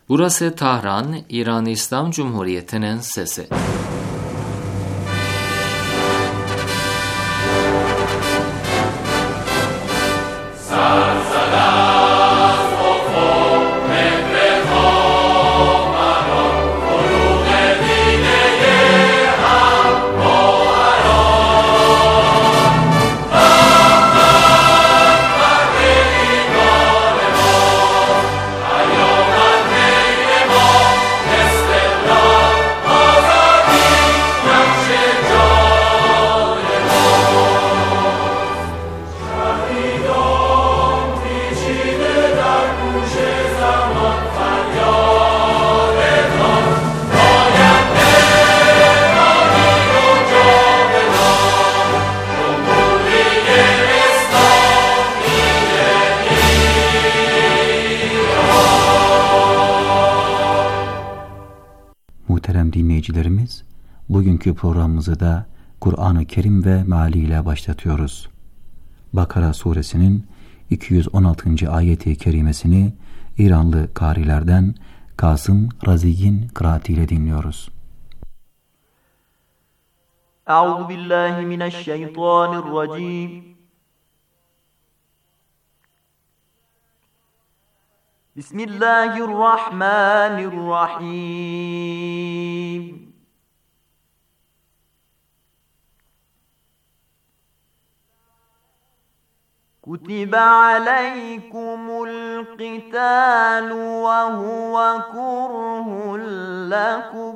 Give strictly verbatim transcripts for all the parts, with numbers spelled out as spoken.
Burası Tahran, İran İslam Cumhuriyeti'nin sesi. Muhterem dinleyicilerimiz, bugünkü programımızı da Kur'an-ı Kerim ve mealiyle başlatıyoruz. Bakara suresinin iki yüz on altıncı ayeti kerimesini İranlı karilerden Kasım Razi'nin kıraatiyle dinliyoruz. Euzubillahimineşşeytanirracim. Bismillahirrahmanirrahim. Kutibe aleykumul qitalu ve huve kurhun lekum.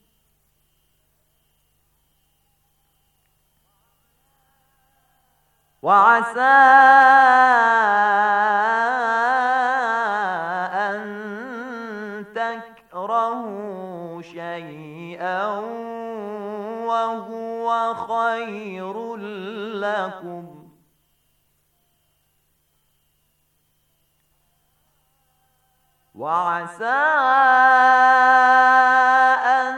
Ve asâ شيئا وهو خير لكم وعسى أن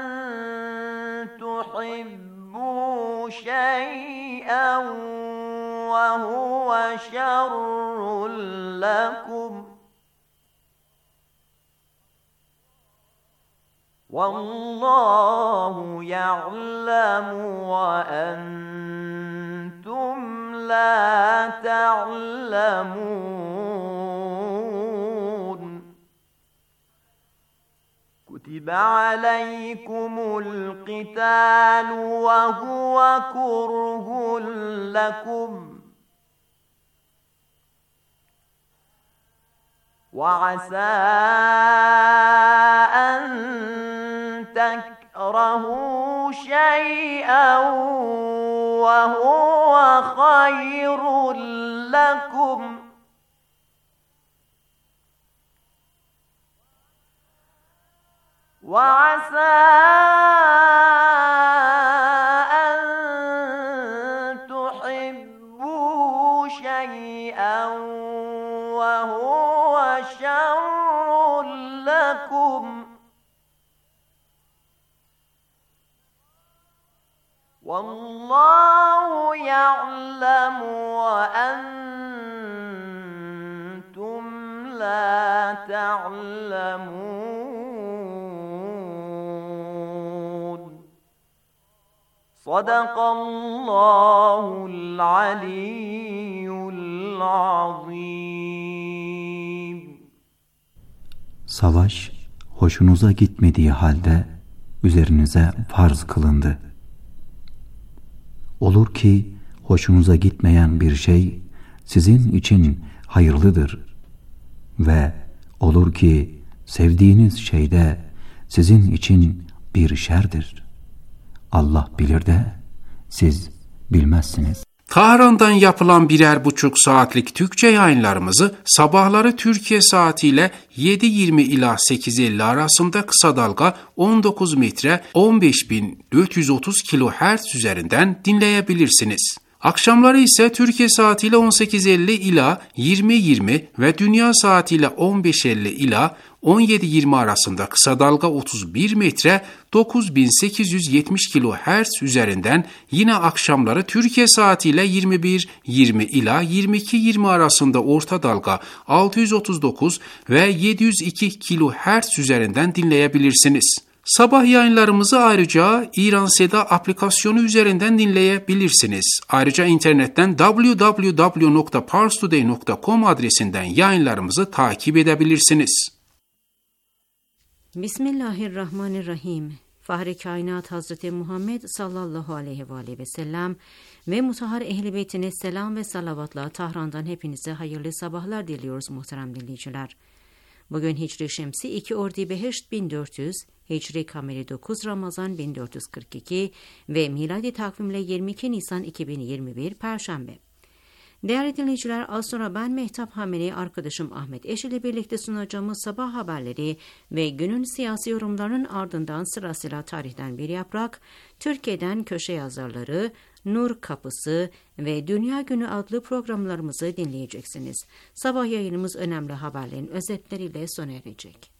تحبوا شيئا وهو شر لكم وَاللّٰهُ يَعْلَمُ وَأَنْتُمْ لَا تَعْلَمُونَ كُتِبَ عَلَيْكُمُ الْقِتَالُ وَهُوَ كُرْهٌ لَكُمْ وَعَسَى أَنْ تكرهوا شيئا وهو خير لكم وعسى أن تحبوا شيئا وهو شر لكم وَاللّٰهُ يَعْلَمُ وَأَنْتُمْ لَا تَعْلَمُونَ صَدَقَ اللّٰهُ الْعَلِيُّ الْعَظِيمُ. Savaş hoşunuza gitmediği halde üzerinize farz kılındı. Olur ki hoşunuza gitmeyen bir şey sizin için hayırlıdır ve olur ki sevdiğiniz şey de sizin için bir şerdir. Allah bilir de siz bilmezsiniz. Tahran'dan yapılan birer buçuk saatlik Türkçe yayınlarımızı sabahları Türkiye saatiyle yedi yirmi ila sekiz elli arasında kısa dalga on dokuz metre on beş bin dört yüz otuz kilohertz üzerinden dinleyebilirsiniz. Akşamları ise Türkiye saatiyle on sekiz elli ila yirmi yirmi ve dünya saatiyle on beş elli ila on yedi yirmi arasında kısa dalga otuz bir metre dokuz bin sekiz yüz yetmiş kilohertz üzerinden, yine akşamları Türkiye saatiyle yirmi bir yirmi ila yirmi iki yirmi arasında orta dalga altı yüz otuz dokuz ve yedi yüz iki kilohertz üzerinden dinleyebilirsiniz. Sabah yayınlarımızı ayrıca İran Seda aplikasyonu üzerinden dinleyebilirsiniz. Ayrıca internetten double-u double-u double-u nokta parstoday nokta com adresinden yayınlarımızı takip edebilirsiniz. Bismillahirrahmanirrahim. Fahri Kainat Hazreti Muhammed sallallahu aleyhi ve aleyhi ve sellem ve mutahhar ehl-i beytine selam ve salavatla Tahran'dan hepinize hayırlı sabahlar diliyoruz muhterem dinleyiciler. Bugün Hicri Şemsi iki Ordibeheşt bin dört yüz, Hicri Kameri dokuz Ramazan bin dört yüz kırk iki ve miladi takvimle yirmi iki Nisan iki bin yirmi bir Perşembe. Değerli dinleyiciler, az sonra ben Mehtap Hameli, arkadaşım Ahmet Eş ile birlikte sunacağımız sabah haberleri ve günün siyasi yorumlarının ardından sırasıyla tarihten bir yaprak, Türkiye'den köşe yazarları, Nur Kapısı ve Dünya Günü adlı programlarımızı dinleyeceksiniz. Sabah yayınımız önemli haberlerin özetleriyle sona erecek.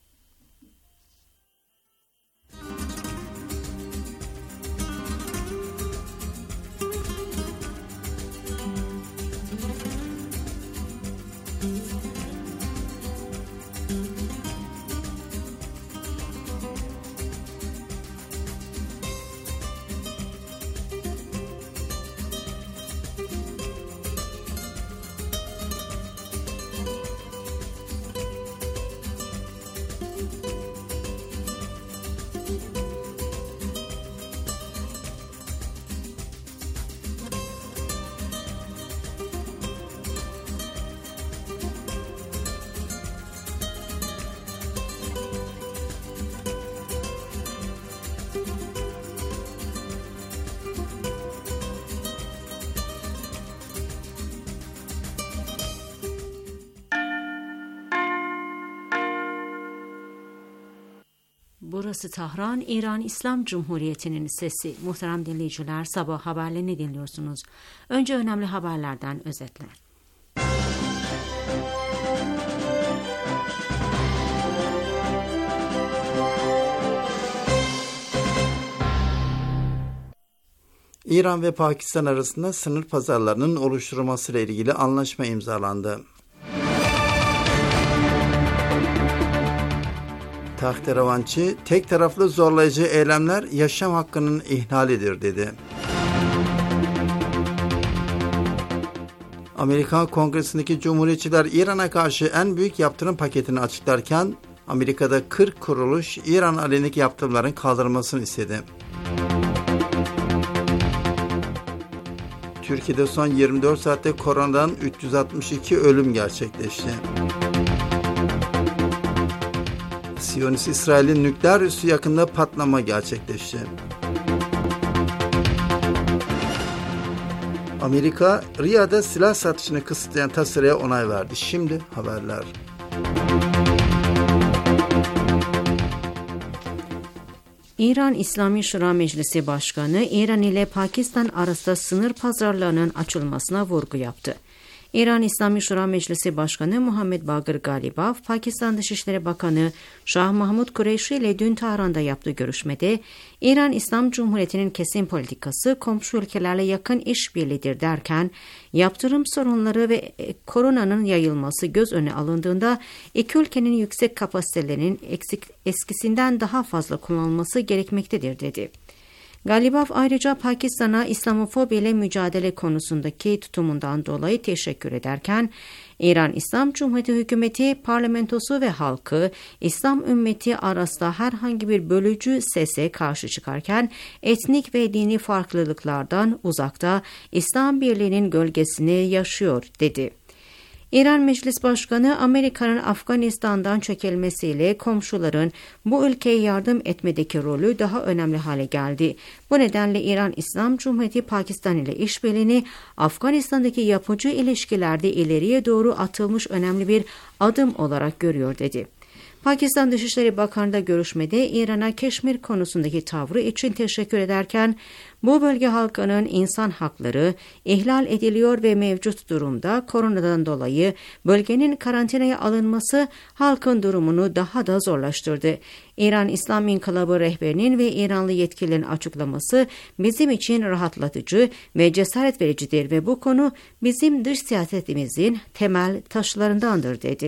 Burası Tahran, İran İslam Cumhuriyeti'nin sesi. Muhterem dinleyiciler, sabah haberlerini dinliyorsunuz. Önce önemli haberlerden özetler. İran ve Pakistan arasında sınır pazarlarının oluşturulmasıyla ilgili anlaşma imzalandı. Tahterevançı, tek taraflı zorlayıcı eylemler yaşam hakkının ihlalidir dedi. Amerikan Kongresi'ndeki Cumhuriyetçiler İran'a karşı en büyük yaptırım paketini açıklarken, Amerika'da kırk kuruluş İran aleyhindeki yaptırımların kaldırılmasını istedi. Türkiye'de son yirmi dört saatte koronadan üç yüz altmış iki ölüm gerçekleşti. Siyonist İsrail'in nükleer üssü yakında patlama gerçekleşti. Amerika, Riyad'da silah satışını kısıtlayan tasarıya onay verdi. Şimdi haberler. İran İslami Şura Meclisi Başkanı, İran ile Pakistan arasında sınır pazarlarının açılmasına vurgu yaptı. İran İslami Şura Meclisi Başkanı Muhammed Bagir Galibaf, Pakistan Dışişleri Bakanı Şah Mahmud Kureyşi ile dün Tahran'da yaptığı görüşmede, İran İslam Cumhuriyeti'nin kesin politikası komşu ülkelerle yakın işbirliğidir derken, yaptırım sorunları ve koronanın yayılması göz önüne alındığında iki ülkenin yüksek kapasitelerinin eksik, eskisinden daha fazla kullanılması gerekmektedir dedi. Galibaf ayrıca Pakistan'a İslamofobi ile mücadele konusundaki tutumundan dolayı teşekkür ederken, İran İslam Cumhuriyeti hükümeti, parlamentosu ve halkı İslam ümmeti arasında herhangi bir bölücü sese karşı çıkarken, etnik ve dini farklılıklardan uzakta İslam birliğinin gölgesini yaşıyor dedi. İran Meclis Başkanı, Amerika'nın Afganistan'dan çekilmesiyle komşuların bu ülkeye yardım etmedeki rolü daha önemli hale geldi. Bu nedenle İran İslam Cumhuriyeti Pakistan ile işbirliğini Afganistan'daki yapıcı ilişkilerde ileriye doğru atılmış önemli bir adım olarak görüyor dedi. Pakistan Dışişleri Bakanı da görüşmede İran'a Keşmir konusundaki tavrı için teşekkür ederken, bu bölge halkının insan hakları ihlal ediliyor ve mevcut durumda koronadan dolayı bölgenin karantinaya alınması halkın durumunu daha da zorlaştırdı. İran İslam İnkılabı rehberinin ve İranlı yetkililerin açıklaması bizim için rahatlatıcı ve cesaret vericidir ve bu konu bizim dış siyasetimizin temel taşlarındandır dedi.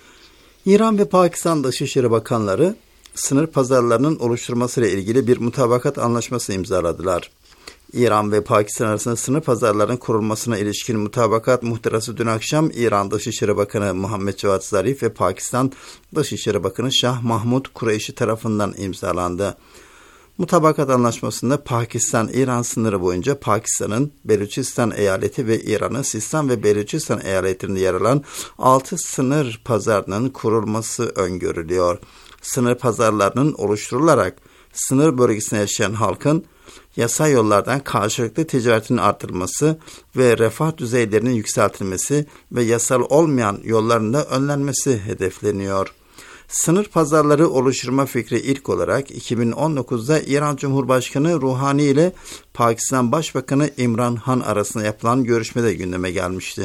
İran ve Pakistan Dışişleri Bakanları sınır pazarlarının oluşturmasıyla ilgili bir mutabakat anlaşması imzaladılar. İran ve Pakistan arasında sınır pazarlarının kurulmasına ilişkin mutabakat muhtırası dün akşam İran Dışişleri Bakanı Muhammed Cevat Zarif ve Pakistan Dışişleri Bakanı Şah Mahmud Kureyşi tarafından imzalandı. Mutabakat anlaşmasında Pakistan-İran sınırı boyunca Pakistan'ın Beluçistan eyaleti ve İran'ın Sistan ve Beluçistan eyaletlerinde yer alan altı sınır pazarının kurulması öngörülüyor. Sınır pazarlarının oluşturularak sınır bölgesinde yaşayan halkın yasal yollardan karşılıklı ticaretin artırılması ve refah düzeylerinin yükseltilmesi ve yasal olmayan yolların da önlenmesi hedefleniyor. Sınır pazarları oluşturma fikri ilk olarak iki bin on dokuzda İran Cumhurbaşkanı Ruhani ile Pakistan Başbakanı İmran Han arasında yapılan görüşmede gündeme gelmişti.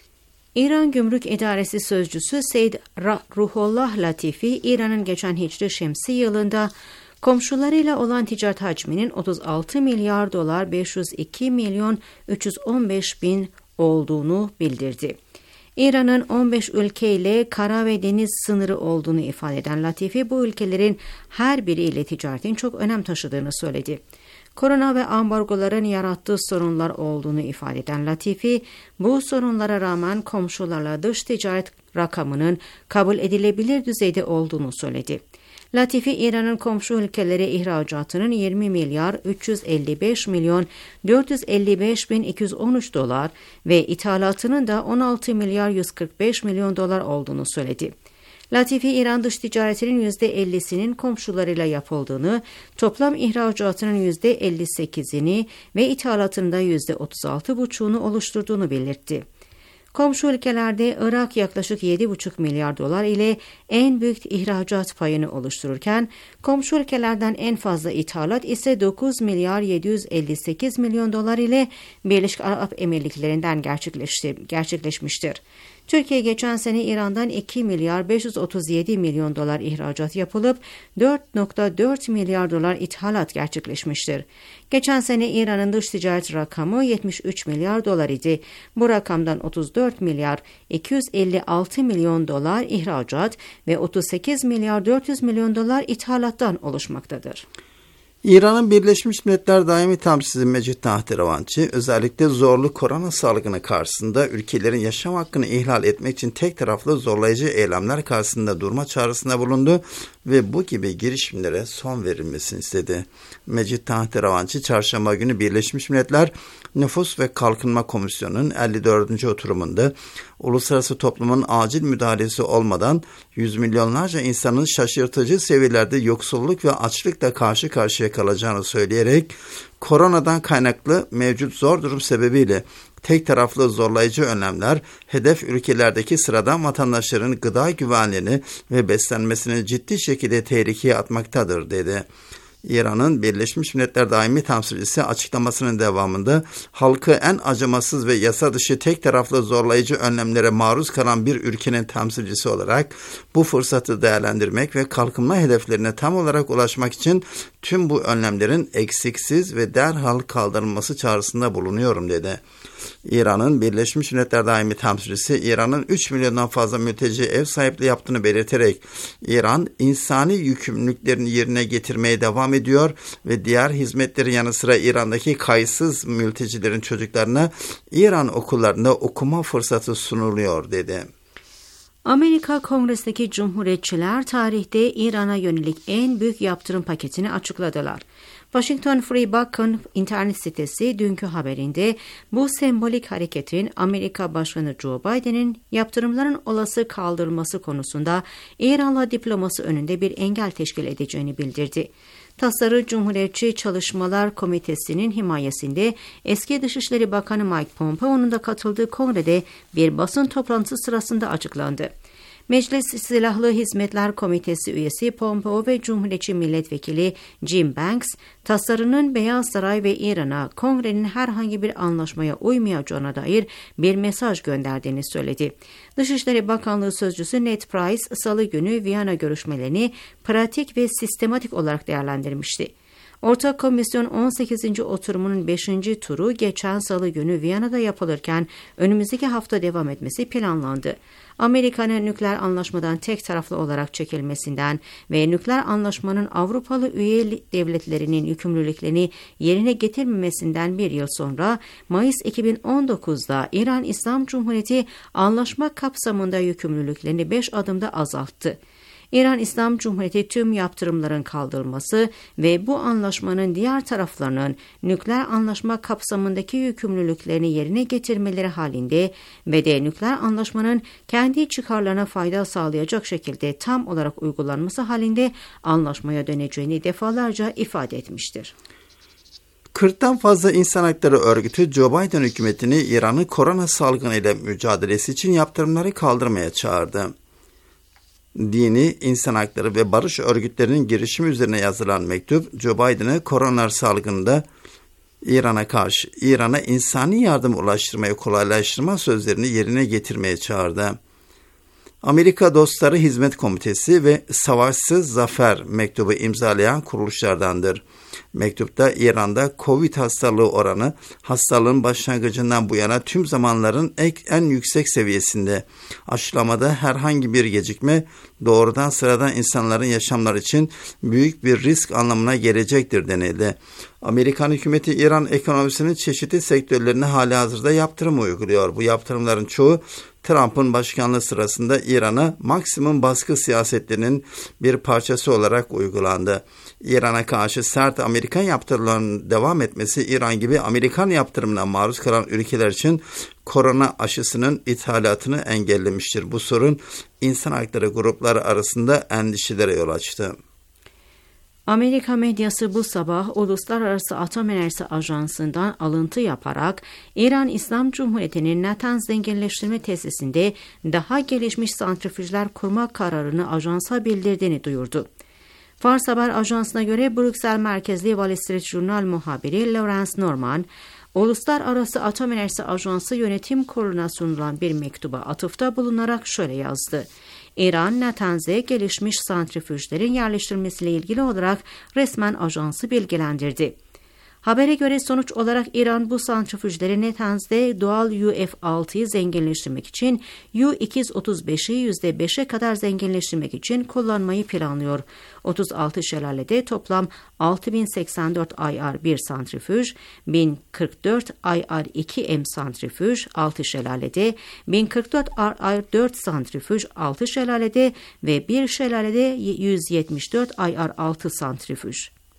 İran Gümrük İdaresi Sözcüsü Seyyid Ruhollah Latifi, İran'ın geçen Hicri Şemsi yılında komşularıyla olan ticaret hacminin otuz altı milyar dolar beş yüz iki milyon üç yüz on beş bin olduğunu bildirdi. İran'ın on beş ülkeyle kara ve deniz sınırı olduğunu ifade eden Latifi, bu ülkelerin her biriyle ticaretin çok önem taşıdığını söyledi. Korona ve ambargoların yarattığı sorunlar olduğunu ifade eden Latifi, bu sorunlara rağmen komşularla dış ticaret rakamının kabul edilebilir düzeyde olduğunu söyledi. Latifi, İran'ın komşu ülkelere ihracatının yirmi milyar üç yüz elli beş milyon dört yüz elli beş bin iki yüz on üç dolar ve ithalatının da on altı milyar yüz kırk beş milyon dolar olduğunu söyledi. Latifi, İran dış ticaretinin yüzde ellisinin komşularıyla yapıldığını, toplam ihracatının yüzde elli sekizini ve ithalatının da yüzde otuz altı buçuğunu oluşturduğunu belirtti. Komşu ülkelerde Irak yaklaşık yedi buçuk milyar dolar ile en büyük ihracat payını oluştururken, komşu ülkelerden en fazla ithalat ise dokuz milyar yedi yüz elli sekiz milyon dolar ile Birleşik Arap Emirlikleri'nden gerçekleşti, gerçekleşmiştir. Türkiye geçen sene İran'dan iki milyar beş yüz otuz yedi milyon dolar ihracat yapılıp dört virgül dört milyar dolar ithalat gerçekleşmiştir. Geçen sene İran'ın dış ticaret rakamı yetmiş üç milyar dolar idi. Bu rakamdan otuz dört milyar iki yüz elli altı milyon dolar ihracat ve otuz sekiz milyar dört yüz milyon dolar ithalattan oluşmaktadır. İran'ın Birleşmiş Milletler Daimi Temsilcisi Mecit Tahterevançı, özellikle zorlu korona salgını karşısında ülkelerin yaşam hakkını ihlal etmek için tek taraflı zorlayıcı eylemler karşısında durma çağrısında bulundu ve bu gibi girişimlere son verilmesini istedi. Mecit Tahterevançı, çarşamba günü Birleşmiş Milletler Nüfus ve Kalkınma Komisyonu'nun elli dördüncü oturumunda uluslararası toplumun acil müdahalesi olmadan yüz milyonlarca insanın şaşırtıcı seviyelerde yoksulluk ve açlıkla karşı karşıya kalacağını söyleyerek, koronadan kaynaklı mevcut zor durum sebebiyle tek taraflı zorlayıcı önlemler hedef ülkelerdeki sıradan vatandaşların gıda güvenliğini ve beslenmesini ciddi şekilde tehlikeye atmaktadır dedi. İran'ın Birleşmiş Milletler Daimi Temsilcisi açıklamasının devamında, halkı en acımasız ve yasa dışı tek taraflı zorlayıcı önlemlere maruz kalan bir ülkenin temsilcisi olarak bu fırsatı değerlendirmek ve kalkınma hedeflerine tam olarak ulaşmak için tüm bu önlemlerin eksiksiz ve derhal kaldırılması çağrısında bulunuyorum dedi. İran'ın Birleşmiş Milletler Daimi Temsilcisi, İran'ın üç milyondan fazla mülteci ev sahipliği yaptığını belirterek, İran insani yükümlülüklerini yerine getirmeye devam ediyor ve diğer hizmetlerin yanı sıra İran'daki kayıtsız mültecilerin çocuklarına İran okullarında okuma fırsatı sunuluyor dedi. Amerika Kongresi'ndeki Cumhuriyetçiler tarihte İran'a yönelik en büyük yaptırım paketini açıkladılar. Washington Free Beacon internet sitesi dünkü haberinde bu sembolik hareketin Amerika Başkanı Joe Biden'in yaptırımların olası kaldırılması konusunda İran'la diplomasi önünde bir engel teşkil edeceğini bildirdi. Tasarı Cumhuriyetçi Çalışmalar Komitesi'nin himayesinde eski Dışişleri Bakanı Mike Pompeo'nun da katıldığı kongrede bir basın toplantısı sırasında açıklandı. Meclis Silahlı Hizmetler Komitesi üyesi Pompeo ve Cumhuriyetçi Milletvekili Jim Banks, tasarının Beyaz Saray ve İran'a Kongre'nin herhangi bir anlaşmaya uymayacağına dair bir mesaj gönderdiğini söyledi. Dışişleri Bakanlığı Sözcüsü Ned Price, Salı günü Viyana görüşmelerini pratik ve sistematik olarak değerlendirmişti. Ortak Komisyon on sekizinci oturumunun beşinci turu geçen Salı günü Viyana'da yapılırken önümüzdeki hafta devam etmesi planlandı. Amerika'nın nükleer anlaşmadan tek taraflı olarak çekilmesinden ve nükleer anlaşmanın Avrupalı üye devletlerinin yükümlülüklerini yerine getirmemesinden bir yıl sonra Mayıs iki bin on dokuzda İran İslam Cumhuriyeti anlaşma kapsamında yükümlülüklerini beş adımda azalttı. İran İslam Cumhuriyeti tüm yaptırımların kaldırılması ve bu anlaşmanın diğer taraflarının nükleer anlaşma kapsamındaki yükümlülüklerini yerine getirmeleri halinde ve de nükleer anlaşmanın kendi çıkarlarına fayda sağlayacak şekilde tam olarak uygulanması halinde anlaşmaya döneceğini defalarca ifade etmiştir. kırktan fazla insan hakları örgütü Joe Biden hükümetini İran'ın korona salgını ile mücadelesi için yaptırımları kaldırmaya çağırdı. Dini, insan hakları ve barış örgütlerinin girişimi üzerine yazılan mektup, Joe Biden'ı korona salgınında İran'a karşı, İran'a insani yardım ulaştırmayı kolaylaştırma sözlerini yerine getirmeye çağırdı. Amerika Dostları Hizmet Komitesi ve Savaşsız Zafer mektubu imzalayan kuruluşlardandır. Mektupta İran'da Covid hastalığı oranı hastalığın başlangıcından bu yana tüm zamanların en yüksek seviyesinde. Aşılamada herhangi bir gecikme doğrudan sıradan insanların yaşamları için büyük bir risk anlamına gelecektir denildi. Amerikan hükümeti İran ekonomisinin çeşitli sektörlerine halihazırda yaptırım uyguluyor. Bu yaptırımların çoğu Trump'ın başkanlığı sırasında İran'a maksimum baskı siyasetlerinin bir parçası olarak uygulandı. İran'a karşı sert Amerikan yaptırımlarının devam etmesi İran gibi Amerikan yaptırımına maruz kalan ülkeler için korona aşısının ithalatını engellemiştir. Bu sorun insan hakları grupları arasında endişelere yol açtı. Amerika medyası bu sabah Uluslararası Atom Enerjisi Ajansı'ndan alıntı yaparak İran İslam Cumhuriyeti'nin Natanz zenginleştirme tesisinde daha gelişmiş santrifüjler kurma kararını ajansa bildirdiğini duyurdu. Fars Haber Ajansı'na göre Brüksel merkezli Wall Street Journal muhabiri Lawrence Norman, Uluslararası Atom Enerjisi Ajansı Yönetim Kurulu'na sunulan bir mektuba atıfta bulunarak şöyle yazdı. İran, Natanz'e gelişmiş santrifüjlerin yerleştirilmesiyle ilgili olarak resmen ajansı bilgilendirdi. Habere göre sonuç olarak İran bu santrifüjleri Natanz'de doğal U F altıyı zenginleştirmek için U iki yüz otuz beşi yüzde beşe kadar zenginleştirmek için kullanmayı planlıyor. otuz altı şelalede toplam altı bin seksen dört I R bir santrifüj, bin kırk dört I R iki M santrifüj altı şelalede, bin kırk dört I R dört santrifüj altı şelalede ve bir şelalede yüz yetmiş dört I R altı santrifüj.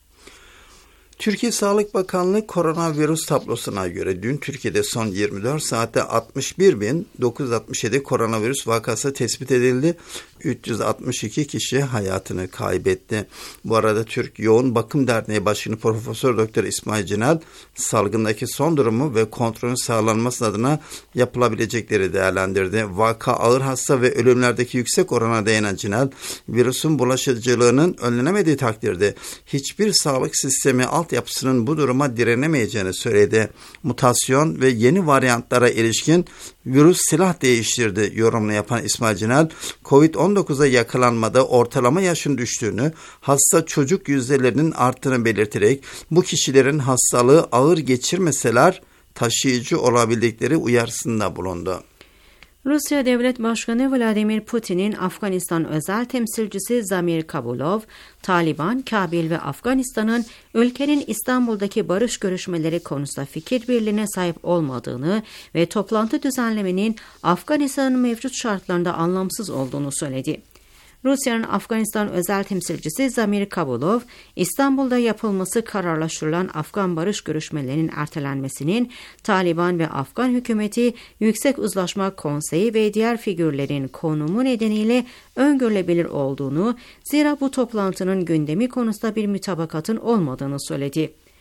Türkiye Sağlık Bakanlığı koronavirüs tablosuna göre dün Türkiye'de son yirmi dört saatte altmış bir bin dokuz yüz altmış yedi koronavirüs vakası tespit edildi. üç yüz altmış iki kişi hayatını kaybetti. Bu arada Türk Yoğun Bakım Derneği Başkanı Profesör Doktor İsmail Cinal salgındaki son durumu ve kontrolün sağlanması adına yapılabilecekleri değerlendirdi. Vaka ağır hasta ve ölümlerdeki yüksek orana değinen Cinal, virüsün bulaşıcılığının önlenemediği takdirde hiçbir sağlık sistemi altyapısının bu duruma direnemeyeceğini söyledi. Mutasyon ve yeni varyantlara ilişkin virüs silah değiştirdi yorumunu yapan İsmail Cinal, Covid on dokuza yakalanmada ortalama yaşın düştüğünü, hasta çocuk yüzdelerinin arttığını belirterek bu kişilerin hastalığı ağır geçirmeseler taşıyıcı olabildikleri uyarısında bulundu. Rusya Devlet Başkanı Vladimir Putin'in Afganistan özel temsilcisi Zamir Kabulov, Taliban, Kabil ve Afganistan'ın ülkenin İstanbul'daki barış görüşmeleri konusunda fikir birliğine sahip olmadığını ve toplantı düzenlemenin Afganistan'ın mevcut şartlarında anlamsız olduğunu söyledi. Rusya'nın Afganistan özel temsilcisi Zamir Kabulov, İstanbul'da yapılması kararlaştırılan Afgan barış görüşmelerinin ertelenmesinin Taliban ve Afgan hükümeti, Yüksek Uzlaşma Konseyi ve diğer figürlerin konumu nedeniyle öngörülebilir olduğunu, zira bu toplantının gündemi konusunda bir mütabakatın olmadığını söyledi.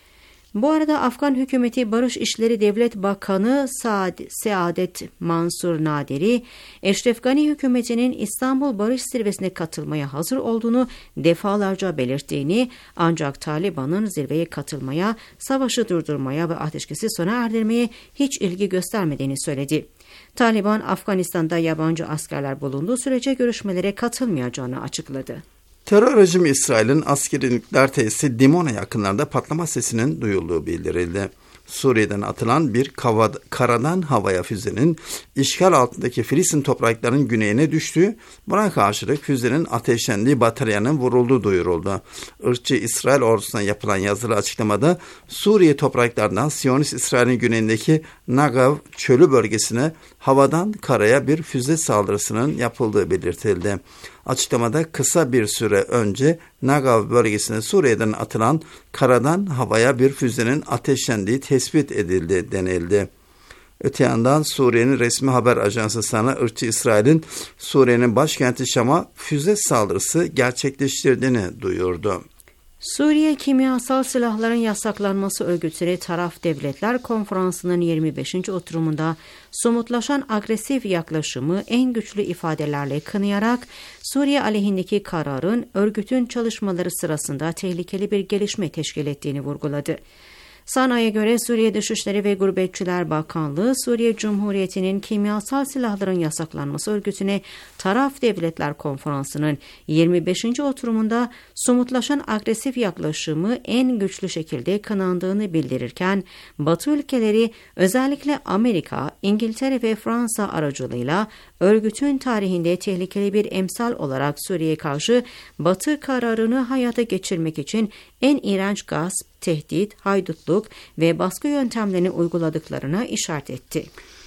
Bu arada Afgan hükümeti Barış İşleri Devlet Bakanı Saad, Saadet Mansur Naderi, Eşref Gani hükümetinin İstanbul Barış Zirvesi'ne katılmaya hazır olduğunu defalarca belirttiğini, ancak Taliban'ın zirveye katılmaya, savaşı durdurmaya ve ateşkesi sona erdirmeye hiç ilgi göstermediğini söyledi. Taliban, Afganistan'da yabancı askerler bulunduğu sürece görüşmelere katılmayacağını açıkladı. Terör rejimi İsrail'in askeri nükleer tesisi Dimona yakınlarında patlama sesinin duyulduğu bildirildi. Suriye'den atılan bir kava, karadan havaya füzenin işgal altındaki Filistin topraklarının güneyine düştüğü, buna karşılık füzenin ateşlendiği bataryanın vurulduğu duyuruldu. Irkçı İsrail ordusuna yapılan yazılı açıklamada Suriye topraklarından Siyonist İsrail'in güneyindeki Nagav çölü bölgesine havadan karaya bir füze saldırısının yapıldığı belirtildi. Açıklamada kısa bir süre önce Nagav bölgesine Suriye'den atılan karadan havaya bir füzenin ateşlendiği tespit edildi denildi. Öte yandan Suriye'nin resmi haber ajansı Sana, ırkçı İsrail'in Suriye'nin başkenti Şam'a füze saldırısı gerçekleştirdiğini duyurdu. Suriye Kimyasal Silahların Yasaklanması Örgütü'ne Taraf Devletler Konferansı'nın yirmi beşinci oturumunda somutlaşan agresif yaklaşımı en güçlü ifadelerle kınayarak Suriye aleyhindeki kararın örgütün çalışmaları sırasında tehlikeli bir gelişme teşkil ettiğini vurguladı. Sana'ya göre Suriye Dışişleri ve Gurbetçiler Bakanlığı, Suriye Cumhuriyeti'nin kimyasal silahların yasaklanması örgütüne Taraf Devletler Konferansı'nın yirmi beşinci oturumunda somutlaşan agresif yaklaşımı en güçlü şekilde kınandığını bildirirken, Batı ülkeleri özellikle Amerika, İngiltere ve Fransa aracılığıyla örgütün tarihinde tehlikeli bir emsal olarak Suriye'ye karşı Batı kararını hayata geçirmek için en iğrenç gasp, tehdit, haydutluk ve baskı yöntemlerini uyguladıklarına işaret etti.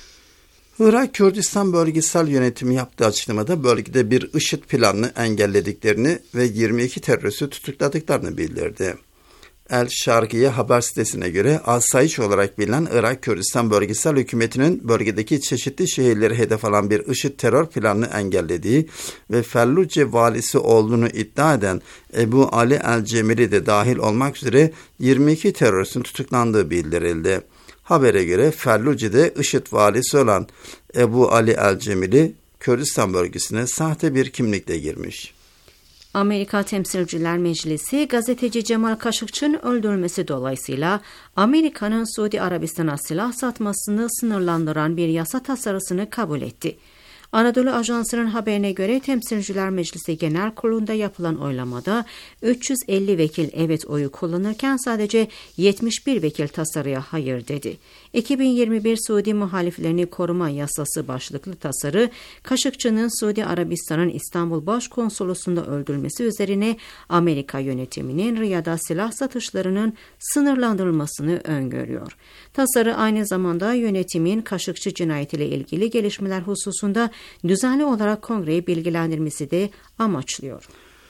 Irak Kürdistan Bölgesel Yönetimi yaptığı açıklamada bölgede bir IŞİD planını engellediklerini ve yirmi iki teröristi tutukladıklarını bildirdi. El Şarkiye haber sitesine göre asayiş olarak bilinen Irak Kürdistan Bölgesel Hükümeti'nin bölgedeki çeşitli şehirleri hedef alan bir IŞİD terör planını engellediği ve Felluce valisi olduğunu iddia eden Ebu Ali el-Cemili de dahil olmak üzere yirmi iki teröristin tutuklandığı bildirildi. Habere göre Felluce'de IŞİD valisi olan Ebu Ali el-Cemili Kürdistan bölgesine sahte bir kimlikle girmiş. Amerika Temsilciler Meclisi, gazeteci Cemal Kaşıkçı'nın öldürülmesi dolayısıyla Amerika'nın Suudi Arabistan'a silah satmasını sınırlandıran bir yasa tasarısını kabul etti. Anadolu Ajansı'nın haberine göre Temsilciler Meclisi Genel Kurulu'nda yapılan oylamada üç yüz elli vekil evet oyu kullanırken sadece yetmiş bir vekil tasarıya hayır dedi. iki bin yirmi bir Suudi Muhaliflerini Koruma Yasası başlıklı tasarı, Kaşıkçı'nın Suudi Arabistan'ın İstanbul Başkonsolosluğu'nda öldürülmesi üzerine Amerika yönetiminin Riyad'a silah satışlarının sınırlandırılmasını öngörüyor. Tasarı aynı zamanda yönetimin Kaşıkçı cinayetiyle ilgili gelişmeler hususunda düzenli olarak Kongre'yi bilgilendirmesi de amaçlıyor.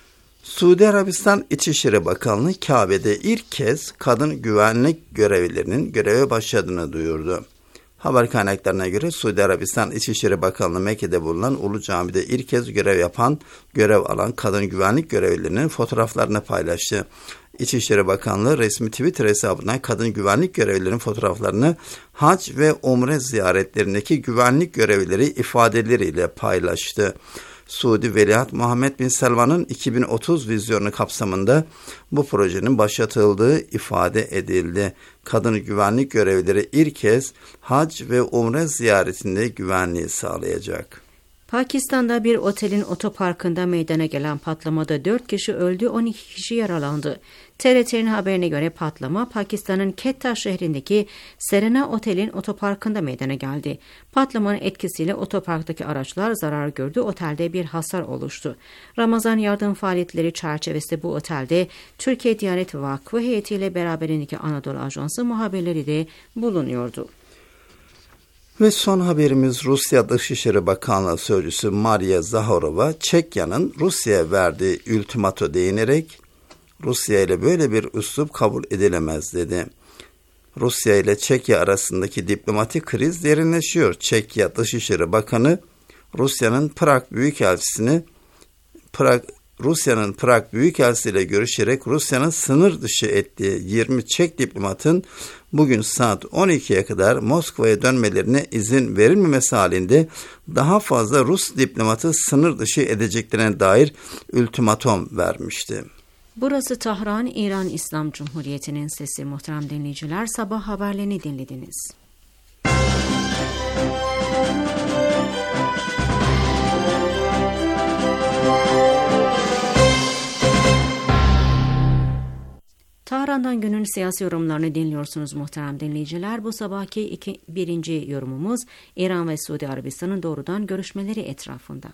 Suudi Arabistan İçişleri Bakanlığı Kabe'de ilk kez kadın güvenlik görevlilerinin göreve başladığını duyurdu. Haber kaynaklarına göre Suudi Arabistan İçişleri Bakanlığı Mekke'de bulunan Ulu Cami'de ilk kez görev yapan, görev alan kadın güvenlik görevlilerinin fotoğraflarını paylaştı. İçişleri Bakanlığı resmi Twitter hesabından kadın güvenlik görevlilerinin fotoğraflarını hac ve umre ziyaretlerindeki güvenlik görevlileri ifadeleriyle paylaştı. Suudi Veliaht Muhammed Bin Selman'ın iki bin otuz vizyonu kapsamında bu projenin başlatıldığı ifade edildi. Kadın güvenlik görevlileri ilk kez hac ve umre ziyaretinde güvenliği sağlayacak. Pakistan'da bir otelin otoparkında meydana gelen patlamada dört kişi öldü, on iki kişi yaralandı. T R T'nin haberine göre patlama Pakistan'ın Quetta şehrindeki Serena Otel'in otoparkında meydana geldi. Patlamanın etkisiyle otoparktaki araçlar zarar gördü, otelde bir hasar oluştu. Ramazan yardım faaliyetleri çerçevesinde bu otelde Türkiye Diyanet Vakfı heyetiyle beraberindeki Anadolu Ajansı muhabirleri de bulunuyordu. Ve son haberimiz Rusya Dışişleri Bakanlığı Sözcüsü Maria Zaharova, Çekya'nın Rusya'ya verdiği ultimato değinerek Rusya ile böyle bir üslup kabul edilemez dedi. Rusya ile Çekya arasındaki diplomatik kriz derinleşiyor. Çekya Dışişleri Bakanı Rusya'nın Prag Büyükelçisini Prag Rusya'nın Prag Büyükelçisi ile görüşerek Rusya'nın sınır dışı ettiği yirmi Çek diplomatın bugün saat on ikiye kadar Moskova'ya dönmelerine izin verilmemesi halinde daha fazla Rus diplomatı sınır dışı edeceklerine dair ultimatom vermişti. Burası Tahran, İran İslam Cumhuriyeti'nin sesi. Muhterem dinleyiciler, sabah haberlerini dinlediniz. Tahran'dan günün siyasi yorumlarını dinliyorsunuz muhterem dinleyiciler. Bu sabahki iki, birinci yorumumuz İran ve Suudi Arabistan'ın doğrudan görüşmeleri etrafında.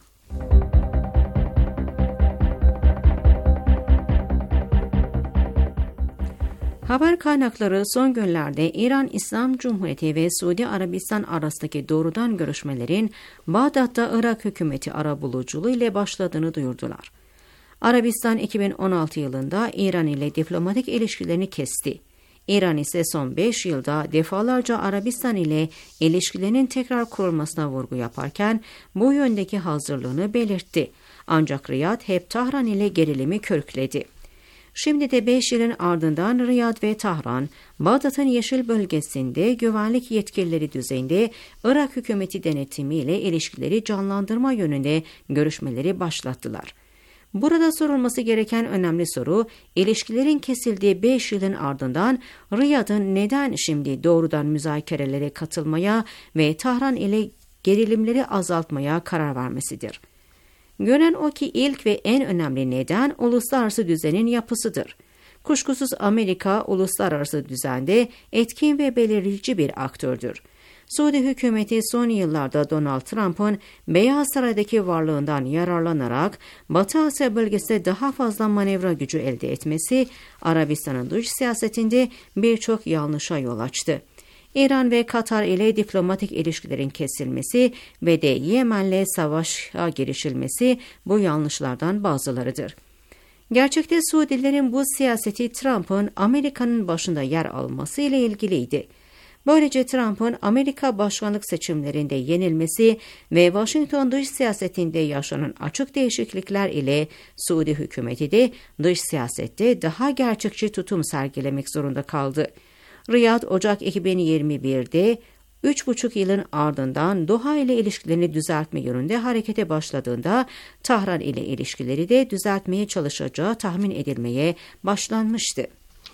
Haber kaynakları son günlerde İran İslam Cumhuriyeti ve Suudi Arabistan arasındaki doğrudan görüşmelerin Bağdat'ta Irak hükümeti arabuluculuğu ile başladığını duyurdular. Arabistan iki bin on altı yılında İran ile diplomatik ilişkilerini kesti. İran ise son beş yılda defalarca Arabistan ile ilişkilerinin tekrar kurulmasına vurgu yaparken bu yöndeki hazırlığını belirtti. Ancak Riyad hep Tahran ile gerilimi körükledi. Şimdi de beş yılın ardından Riyad ve Tahran, Bağdat'ın Yeşil bölgesinde güvenlik yetkilileri düzeyinde Irak hükümeti denetimiyle ilişkileri canlandırma yönünde görüşmeleri başlattılar. Burada sorulması gereken önemli soru, ilişkilerin kesildiği beş yılın ardından Riyad'ın neden şimdi doğrudan müzakerelere katılmaya ve Tahran ile gerilimleri azaltmaya karar vermesidir. Görünen o ki ilk ve en önemli neden uluslararası düzenin yapısıdır. Kuşkusuz Amerika uluslararası düzende etkin ve belirleyici bir aktördür. Suudi hükümeti son yıllarda Donald Trump'ın Beyaz Saray'daki varlığından yararlanarak Batı Asya bölgesinde daha fazla manevra gücü elde etmesi, Arabistan'ın dış siyasetinde birçok yanlışa yol açtı. İran ve Katar ile diplomatik ilişkilerin kesilmesi ve de Yemen'le savaşa girişilmesi bu yanlışlardan bazılarıdır. Gerçekte Suudilerin bu siyaseti Trump'ın Amerika'nın başında yer alması ile ilgiliydi. Böylece Trump'ın Amerika başkanlık seçimlerinde yenilmesi ve Washington dış siyasetinde yaşanan açık değişiklikler ile Suudi hükümeti de dış siyasette daha gerçekçi tutum sergilemek zorunda kaldı. Riyad, Ocak iki bin yirmi bir'de üç buçuk yılın ardından Doha ile ilişkilerini düzeltme yönünde harekete başladığında Tahran ile ilişkileri de düzeltmeye çalışacağı tahmin edilmeye başlanmıştı.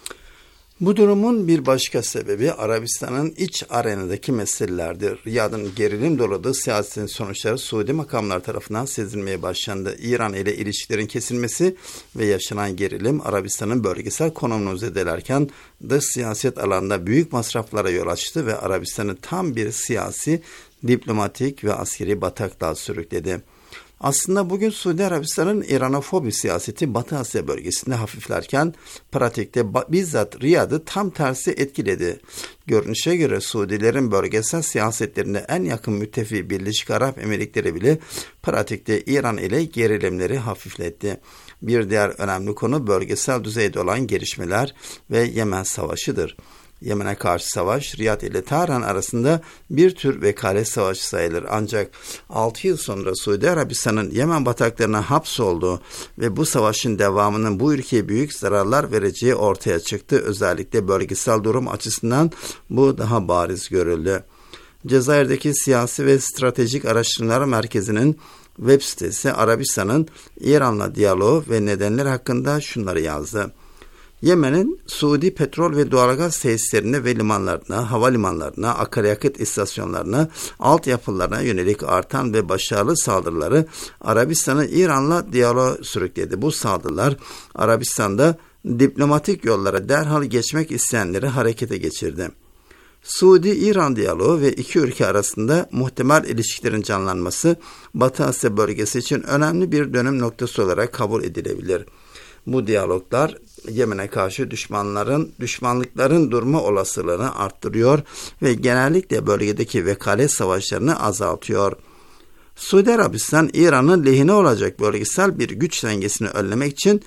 Bu durumun bir başka sebebi Arabistan'ın iç arenadaki meselelerdir. Riyad'ın gerilim doladığı siyasetin sonuçları Suudi makamlar tarafından sezilmeye başlandı. İran ile ilişkilerin kesilmesi ve yaşanan gerilim Arabistan'ın bölgesel konumunu zedelerken dış siyaset alanında büyük masraflara yol açtı ve Arabistan'ı tam bir siyasi, diplomatik ve askeri bataklığa sürükledi. Aslında bugün Suudi Arabistan'ın İranofobi siyaseti Batı Asya bölgesinde hafiflerken pratikte bizzat Riyad'ı tam tersi etkiledi. Görünüşe göre Suudilerin bölgesel siyasetlerinde en yakın müttefiki Birleşik Arap Emirlikleri bile pratikte İran ile gerilimleri hafifletti. Bir diğer önemli konu bölgesel düzeyde olan gelişmeler ve Yemen Savaşı'dır. Yemen'e karşı savaş, Riyad ile Tahran arasında bir tür vekalet savaşı sayılır. Ancak altı yıl sonra Suudi Arabistan'ın Yemen bataklarına hapsolduğu ve bu savaşın devamının bu ülkeye büyük zararlar vereceği ortaya çıktı. Özellikle bölgesel durum açısından bu daha bariz görüldü. Cezayir'deki Siyasi ve Stratejik Araştırmalar Merkezi'nin web sitesi Arabistan'ın İran'la diyaloğu ve nedenler hakkında şunları yazdı. Yemen'in Suudi petrol ve doğalgaz tesislerine ve limanlarına, havalimanlarına, akaryakıt istasyonlarına, altyapılarına yönelik artan ve başarılı saldırıları Arabistan'ı İran'la diyaloğa sürükledi. Bu saldırılar Arabistan'da diplomatik yollara derhal geçmek isteyenleri harekete geçirdi. Suudi-İran diyaloğu ve iki ülke arasında muhtemel ilişkilerin canlanması Batı Asya bölgesi için önemli bir dönüm noktası olarak kabul edilebilir. Bu diyaloglar Yemen'e karşı düşmanların, düşmanlıkların durma olasılığını arttırıyor ve genellikle bölgedeki vekalet savaşlarını azaltıyor. Suudi Arabistan, İran'ın lehine olacak bölgesel bir güç dengesini önlemek için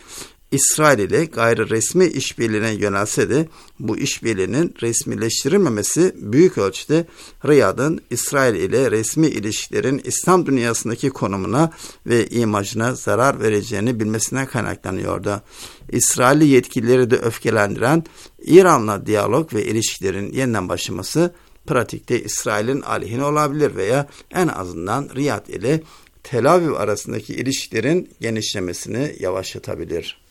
İsrail ile gayri resmi işbirliğine yönelse de bu işbirliğinin resmileştirilmemesi büyük ölçüde Riyad'ın İsrail ile resmi ilişkilerin İslam dünyasındaki konumuna ve imajına zarar vereceğini bilmesinden kaynaklanıyordu. İsrailli yetkilileri de öfkelendiren İran'la diyalog ve ilişkilerin yeniden başlaması pratikte İsrail'in aleyhine olabilir veya en azından Riyad ile Tel Aviv arasındaki ilişkilerin genişlemesini yavaşlatabilir.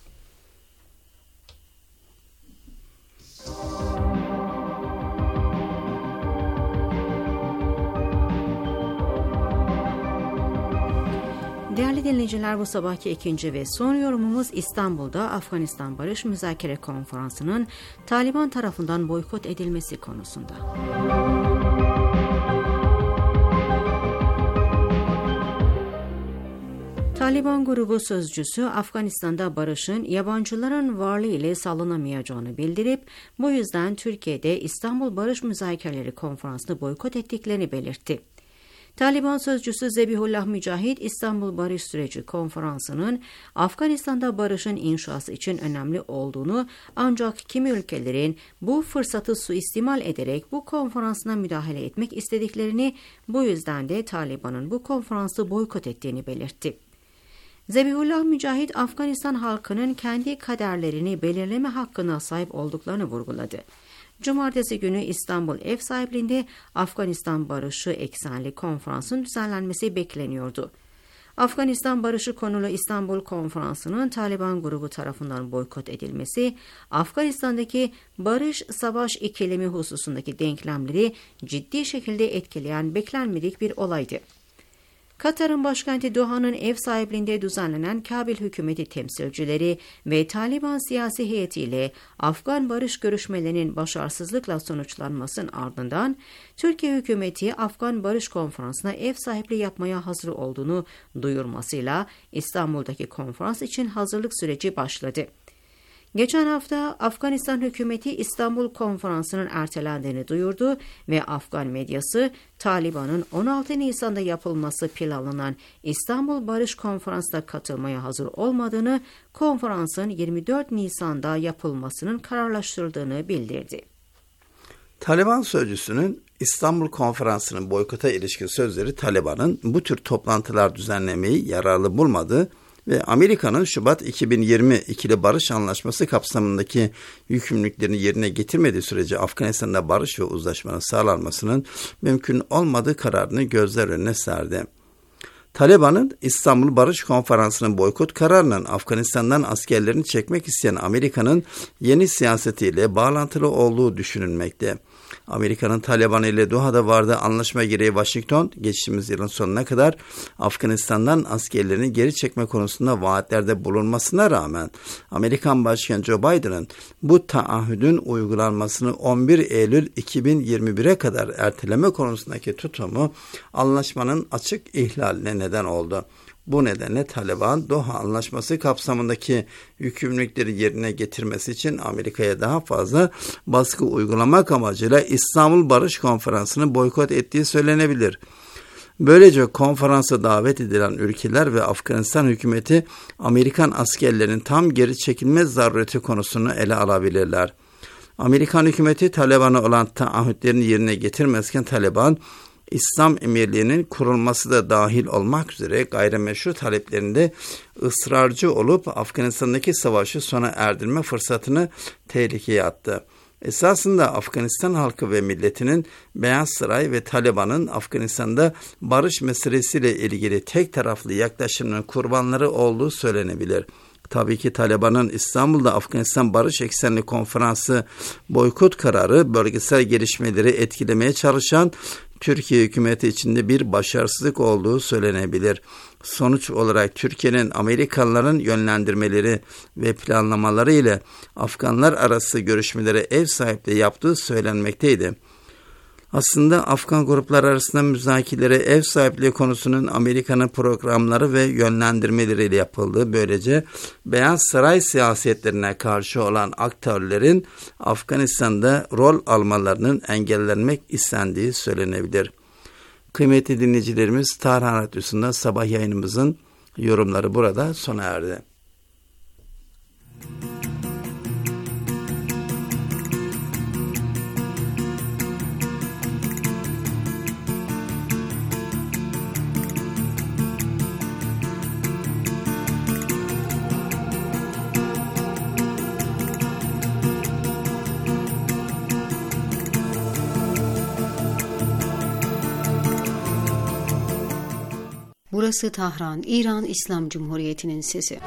Değerli dinleyiciler, bu sabahki ikinci ve son yorumumuz İstanbul'da Afganistan Barış Müzakere Konferansı'nın Taliban tarafından boykot edilmesi konusunda. Taliban grubu sözcüsü Afganistan'da barışın yabancıların varlığı ile sağlanamayacağını bildirip bu yüzden Türkiye'de İstanbul Barış Müzakereleri Konferansı'nı boykot ettiklerini belirtti. Taliban sözcüsü Zebihullah Mücahit, İstanbul Barış Süreci Konferansı'nın Afganistan'da barışın inşası için önemli olduğunu ancak kimi ülkelerin bu fırsatı suistimal ederek bu konferansına müdahale etmek istediklerini, bu yüzden de Taliban'ın bu konferansı boykot ettiğini belirtti. Zebihullah Mücahit, Afganistan halkının kendi kaderlerini belirleme hakkına sahip olduklarını vurguladı. Cumartesi günü İstanbul ev sahipliğinde Afganistan Barışı eksenli konferansın düzenlenmesi bekleniyordu. Afganistan Barışı konulu İstanbul Konferansı'nın Taliban grubu tarafından boykot edilmesi, Afganistan'daki barış-savaş ikilemi hususundaki denklemleri ciddi şekilde etkileyen beklenmedik bir olaydı. Katar'ın başkenti Doha'nın ev sahipliğinde düzenlenen Kabil hükümeti temsilcileri ve Taliban siyasi heyetiyle Afgan barış görüşmelerinin başarısızlıkla sonuçlanmasının ardından Türkiye hükümeti Afgan Barış Konferansı'na ev sahipliği yapmaya hazır olduğunu duyurmasıyla İstanbul'daki konferans için hazırlık süreci başladı. Geçen hafta Afganistan hükümeti İstanbul Konferansı'nın ertelendiğini duyurdu ve Afgan medyası Taliban'ın on altı Nisan'da yapılması planlanan İstanbul Barış Konferansı'na katılmaya hazır olmadığını, konferansın yirmi dört Nisan'da yapılmasının kararlaştırıldığını bildirdi. Taliban sözcüsünün İstanbul Konferansı'nın boykota ilişkin sözleri Taliban'ın bu tür toplantılar düzenlemeyi yararlı bulmadığı ve Amerika'nın Şubat iki bin yirmi ikili barış anlaşması kapsamındaki yükümlülüklerini yerine getirmediği sürece Afganistan'da barış ve uzlaşmanın sağlanmasının mümkün olmadığı kararını gözler önüne serdi. Taliban'ın İstanbul Barış Konferansı'nın boykot kararının Afganistan'dan askerlerini çekmek isteyen Amerika'nın yeni siyasetiyle bağlantılı olduğu düşünülmekte. Amerika'nın Taliban ile Doha'da vardığı anlaşma gereği Washington, geçtiğimiz yılın sonuna kadar Afganistan'dan askerlerini geri çekme konusunda vaatlerde bulunmasına rağmen Amerikan Başkanı Joe Biden'ın bu taahhüdün uygulanmasını on bir Eylül iki bin yirmi bire kadar erteleme konusundaki tutumu anlaşmanın açık ihlaline neden oldu. Bu nedenle Taliban, Doha Anlaşması kapsamındaki yükümlülükleri yerine getirmesi için Amerika'ya daha fazla baskı uygulamak amacıyla İstanbul Barış Konferansı'nı boykot ettiği söylenebilir. Böylece konferansa davet edilen ülkeler ve Afganistan hükümeti Amerikan askerlerinin tam geri çekilme zarureti konusunu ele alabilirler. Amerikan hükümeti Taliban'a olan taahhütlerini yerine getirmezken Taliban, İslam Emirliği'nin kurulması da dahil olmak üzere gayrimeşru taleplerinde ısrarcı olup Afganistan'daki savaşı sona erdirme fırsatını tehlikeye attı. Esasında Afganistan halkı ve milletinin Beyaz Saray ve Taliban'ın Afganistan'da barış meselesiyle ilgili tek taraflı yaklaşımının kurbanları olduğu söylenebilir. Tabii ki Taliban'ın İstanbul'da Afganistan Barış Eksenli Konferansı boykot kararı bölgesel gelişmeleri etkilemeye çalışan Türkiye hükümeti içinde bir başarısızlık olduğu söylenebilir. Sonuç olarak Türkiye'nin Amerikalıların yönlendirmeleri ve planlamaları ile Afganlar arası görüşmelere ev sahipliği yaptığı söylenmekteydi. Aslında Afgan gruplar arasında müzakerelere ev sahipliği konusunun Amerika'nın programları ve yönlendirmeleriyle yapıldığı, böylece Beyaz Saray siyasetlerine karşı olan aktörlerin Afganistan'da rol almalarının engellenmek istendiği söylenebilir. Kıymetli dinleyicilerimiz, Tarhan Radyosu'nda sabah yayınımızın yorumları burada sona erdi. Burası Tahran, İran İslam Cumhuriyeti'nin sesi.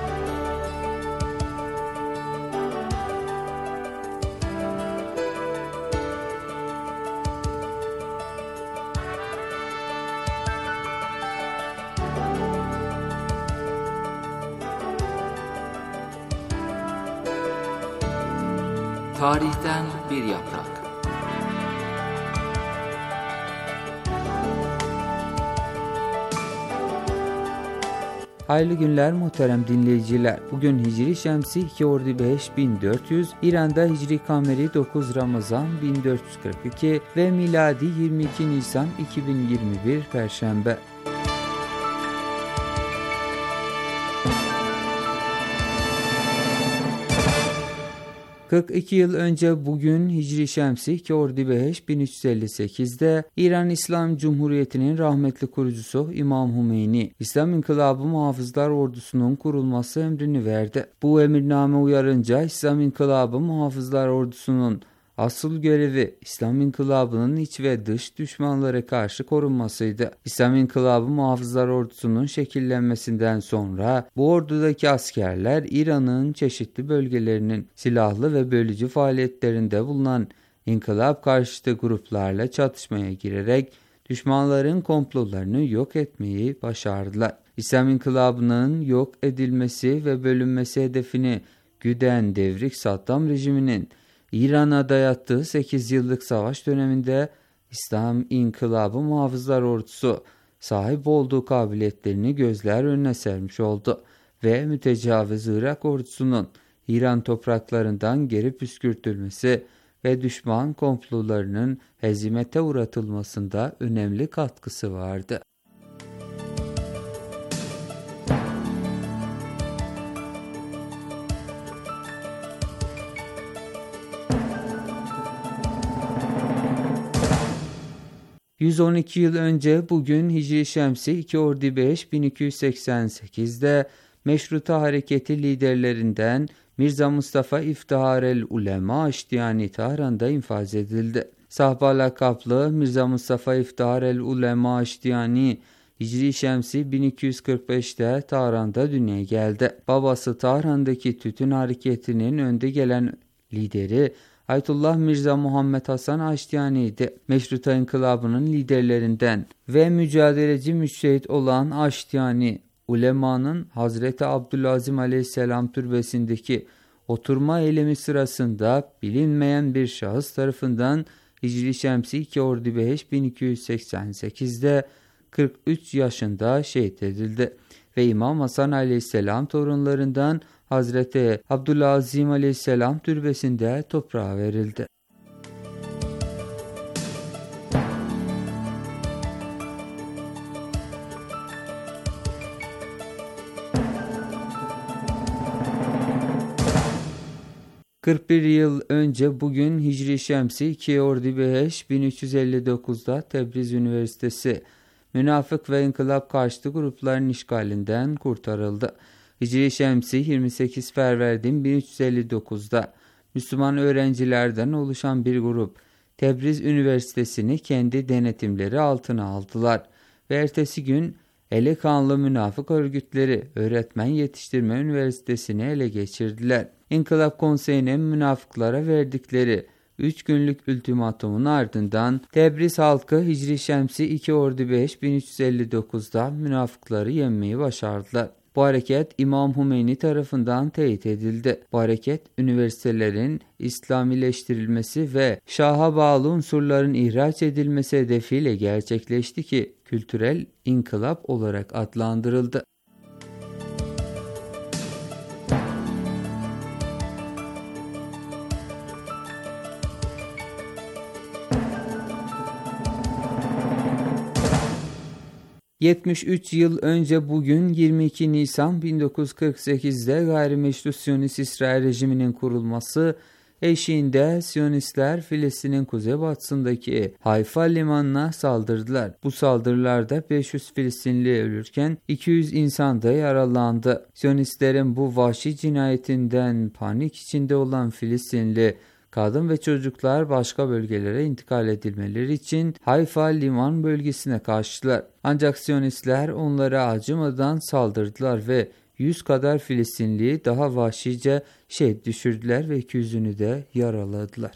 Tarihten bir yaprak. Hayırlı günler muhterem dinleyiciler. Bugün Hicri Şemsi iki Ordu-beş bin dört yüz, İran'da Hicri Kameri dokuz Ramazan bin dört yüz kırk iki ve miladi yirmi iki Nisan iki bin yirmi bir Perşembe. kırk iki yıl önce bugün Hicri Şemsi iki Ordu-beş bin üç yüz elli sekizde İran İslam Cumhuriyeti'nin rahmetli kurucusu İmam Hümeyni, İslam İnkılabı Muhafızlar Ordusu'nun kurulması emrini verdi. Bu emirname uyarınca İslam İnkılabı Muhafızlar Ordusu'nun asıl görevi İslam İnkılabı'nın iç ve dış düşmanlara karşı korunmasıydı. İslam İnkılabı Muhafızlar Ordusu'nun şekillenmesinden sonra bu ordudaki askerler İran'ın çeşitli bölgelerinin silahlı ve bölücü faaliyetlerinde bulunan İnkılap karşıtı gruplarla çatışmaya girerek düşmanların komplolarını yok etmeyi başardılar. İslam İnkılabı'nın yok edilmesi ve bölünmesi hedefini güden devrik Saddam rejiminin İran'a dayattığı sekiz yıllık savaş döneminde İslam İnkılabı Muhafızlar Ordusu sahip olduğu kabiliyetlerini gözler önüne sermiş oldu ve mütecaviz Irak ordusunun İran topraklarından geri püskürtülmesi ve düşman komplolarının hezimete uğratılmasında önemli katkısı vardı. yüz on iki yıl önce bugün Hicri Şemsi iki Ordu-beş bin iki yüz seksen sekizde Meşruta Hareketi liderlerinden Mirza Mustafa İftiharel Ulema Aştiyani Tahran'da infaz edildi. Sahba lakaplı Mirza Mustafa İftiharel Ulema Aştiyani Hicri Şemsi bin iki yüz kırk beşte Tahran'da dünyaya geldi. Babası Tahran'daki tütün hareketinin önde gelen lideri Ayetullah Mirza Muhammed Hasan Aştiyani'ydi. Meşruta İnkılabı'nın liderlerinden ve mücadeleci müştehit olan Aştiyani, ulemanın Hazreti Abdülazim Aleyhisselam türbesindeki oturma eylemi sırasında bilinmeyen bir şahıs tarafından Hicri Şemsi iki Ordu-beş bin iki yüz seksen sekizde kırk üç yaşında şehit edildi ve İmam Hasan Aleyhisselam torunlarından Hazreti Abdülazim Aleyhisselam türbesinde toprağa verildi. kırk bir yıl önce bugün Hicri Şemsi iki Ordu-beş bin üç yüz elli dokuzda Tebriz Üniversitesi münafık ve inkılap karşıtı grupların işgalinden kurtarıldı. Hicri Şemsi yirmi sekiz Ferverdin bin üç yüz elli dokuzda Müslüman öğrencilerden oluşan bir grup Tebriz Üniversitesi'ni kendi denetimleri altına aldılar ve ertesi gün eli kanlı münafık örgütleri Öğretmen Yetiştirme Üniversitesi'ni ele geçirdiler. İnkılap Konseyi'nin münafıklara verdikleri üç günlük ultimatumun ardından Tebriz halkı Hicri Şemsi iki Ordu-beş bin üç yüz elli dokuzda münafıkları yenmeyi başardılar. Bu hareket İmam Hümeyni tarafından teyit edildi. Bu hareket üniversitelerin İslamileştirilmesi ve Şah'a bağlı unsurların ihraç edilmesi hedefiyle gerçekleşti ki kültürel inkılap olarak adlandırıldı. yetmiş üç yıl önce bugün yirmi iki Nisan bin dokuz yüz kırk sekizde gayrimeşru Siyonist İsrail rejiminin kurulması eşiğinde Siyonistler Filistin'in kuzeybatısındaki Hayfa limanına saldırdılar. Bu saldırılarda beş yüz Filistinli ölürken iki yüz insan da yaralandı. Siyonistlerin bu vahşi cinayetinden panik içinde olan Filistinli Kadın ve çocuklar başka bölgelere intikal edilmeleri için Hayfa liman bölgesine kaçtılar. Ancak Siyonistler onlara acımadan saldırdılar ve yüz kadar Filistinliyi daha vahşice şehit düşürdüler ve iki yüzünü de yaraladılar.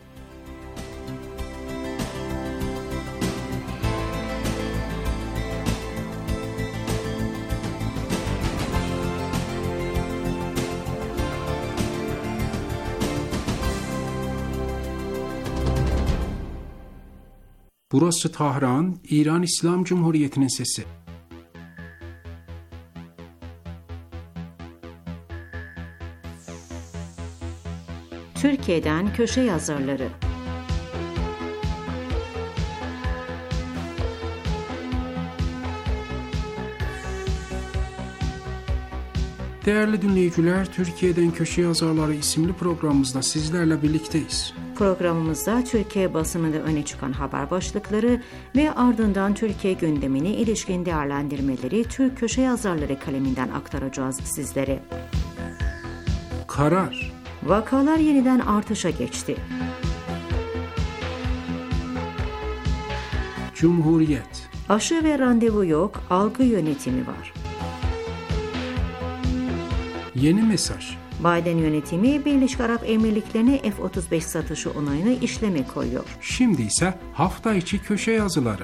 Burası Tahran, İran İslam Cumhuriyeti'nin sesi. Türkiye'den köşe yazarları. Değerli dinleyiciler, Türkiye'den Köşe Yazarları isimli programımızda sizlerle birlikteyiz. Programımızda Türkiye basınında öne çıkan haber başlıkları ve ardından Türkiye gündemine ilişkin değerlendirmeleri Türk köşe yazarları kaleminden aktaracağız sizlere. Karar. Vakalar yeniden artışa geçti. Cumhuriyet. Aşı ve randevu yok, algı yönetimi var. Yeni mesaj. Biden yönetimi Birleşik Arap Emirlikleri'ne F otuz beş satışı onayını işleme koyuyor. Şimdi ise hafta içi köşe yazıları.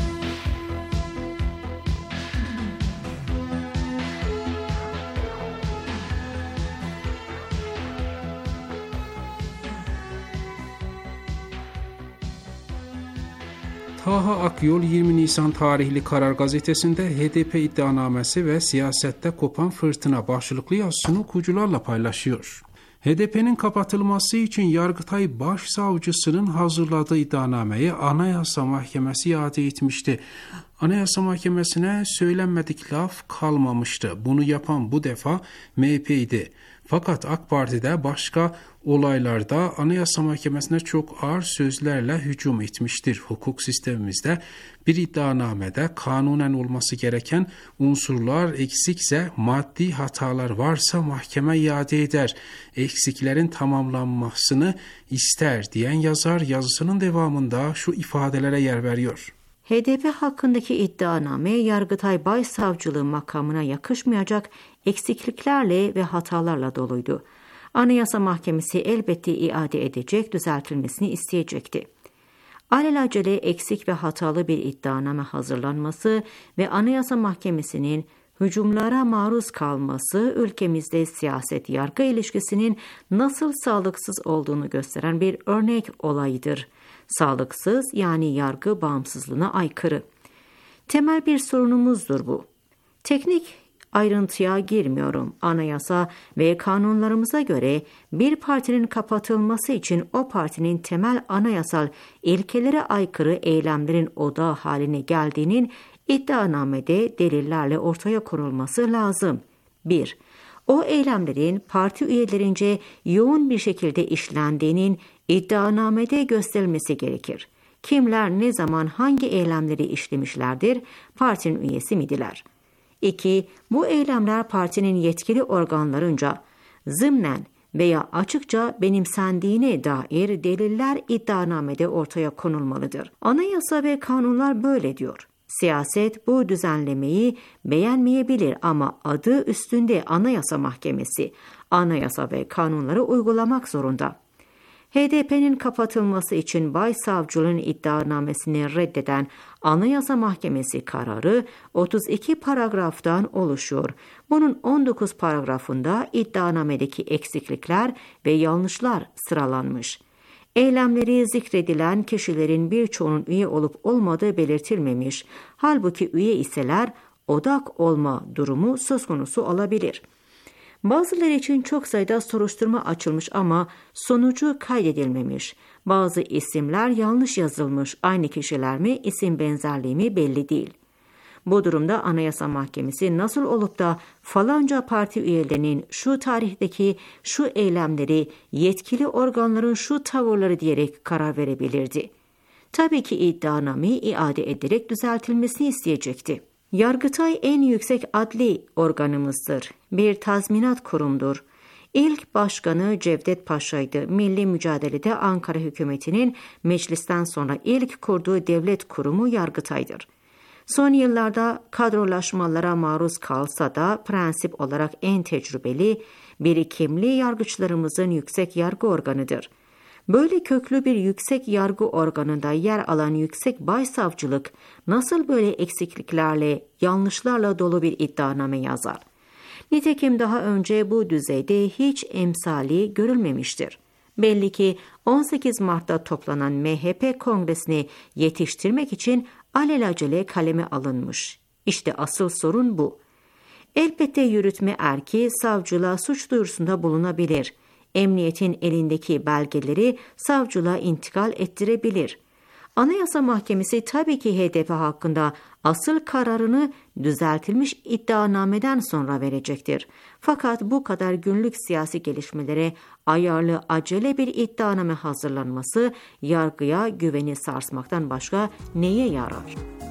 Taha Akyol yirmi Nisan tarihli Karar gazetesinde H D P iddianamesi ve siyasette kopan fırtına başlıklı yazısını okuyucularla paylaşıyor. H D P'nin kapatılması için Yargıtay Başsavcısının hazırladığı iddianameyi Anayasa Mahkemesi iade etmişti. Anayasa Mahkemesi'ne söylenmedik laf kalmamıştı. Bunu yapan bu defa M H P'ydi. Fakat AK Parti'de başka olaylarda Anayasa Mahkemesi'ne çok ağır sözlerle hücum etmiştir. Hukuk sistemimizde bir iddianamede kanunen olması gereken unsurlar eksikse, maddi hatalar varsa mahkeme iade eder, eksiklerin tamamlanmasını ister diyen yazar yazısının devamında şu ifadelere yer veriyor. H D P hakkındaki iddianame Yargıtay Başsavcılığı makamına yakışmayacak eksikliklerle ve hatalarla doluydu. Anayasa Mahkemesi elbette iade edecek, düzeltilmesini isteyecekti. Alelacele eksik ve hatalı bir iddianame hazırlanması ve Anayasa Mahkemesi'nin hücumlara maruz kalması ülkemizde siyaset yargı ilişkisinin nasıl sağlıksız olduğunu gösteren bir örnek olayıdır. Sağlıksız, yani yargı bağımsızlığına aykırı. Temel bir sorunumuzdur bu. Teknik ayrıntıya girmiyorum. Anayasa ve kanunlarımıza göre bir partinin kapatılması için o partinin temel anayasal ilkelere aykırı eylemlerin odağı haline geldiğinin iddianamede delillerle ortaya konulması lazım. bir. O eylemlerin parti üyelerince yoğun bir şekilde işlendiğinin iddianamede gösterilmesi gerekir. Kimler ne zaman hangi eylemleri işlemişlerdir? Partinin üyesi midiler? iki. Bu eylemler partinin yetkili organlarınca zımnen veya açıkça benimsendiğine dair deliller iddianamede ortaya konulmalıdır. Anayasa ve kanunlar böyle diyor. Siyaset bu düzenlemeyi beğenmeyebilir ama adı üstünde Anayasa Mahkemesi, anayasa ve kanunları uygulamak zorunda. H D P'nin kapatılması için Başsavcılığın iddianamesini reddeden Anayasa Mahkemesi kararı otuz iki paragraftan oluşuyor. Bunun on dokuz paragrafında iddianamedeki eksiklikler ve yanlışlar sıralanmış. Eylemleri zikredilen kişilerin birçoğunun üye olup olmadığı belirtilmemiş. Halbuki üye iseler odak olma durumu söz konusu olabilir. Bazıları için çok sayıda soruşturma açılmış ama sonucu kaydedilmemiş. Bazı isimler yanlış yazılmış, aynı kişiler mi, isim benzerliği mi belli değil. Bu durumda Anayasa Mahkemesi nasıl olup da falanca parti üyelerinin şu tarihteki şu eylemleri yetkili organların şu tavırları diyerek karar verebilirdi? Tabii ki iddianameyi iade ederek düzeltilmesini isteyecekti. Yargıtay en yüksek adli organımızdır. Bir tazminat kurumdur. İlk başkanı Cevdet Paşa'ydı. Milli mücadelede Ankara hükümetinin meclisten sonra ilk kurduğu devlet kurumu Yargıtay'dır. Son yıllarda kadrolaşmalara maruz kalsa da prensip olarak en tecrübeli, birikimli yargıçlarımızın yüksek yargı organıdır. Böyle köklü bir yüksek yargı organında yer alan yüksek başsavcılık nasıl böyle eksikliklerle, yanlışlarla dolu bir iddianame yazar? Nitekim daha önce bu düzeyde hiç emsali görülmemiştir. Belli ki on sekiz Mart'ta toplanan M H P kongresini yetiştirmek için alelacele kaleme alınmış. İşte asıl sorun bu. Elbette yürütme erki savcılığa suç duyurusunda bulunabilir. Emniyetin elindeki belgeleri savcılığa intikal ettirebilir. Anayasa Mahkemesi tabii ki H D P hakkında asıl kararını düzeltilmiş iddianameden sonra verecektir. Fakat bu kadar günlük siyasi gelişmelere ayarlı acele bir iddianame hazırlanması yargıya güveni sarsmaktan başka neye yarar?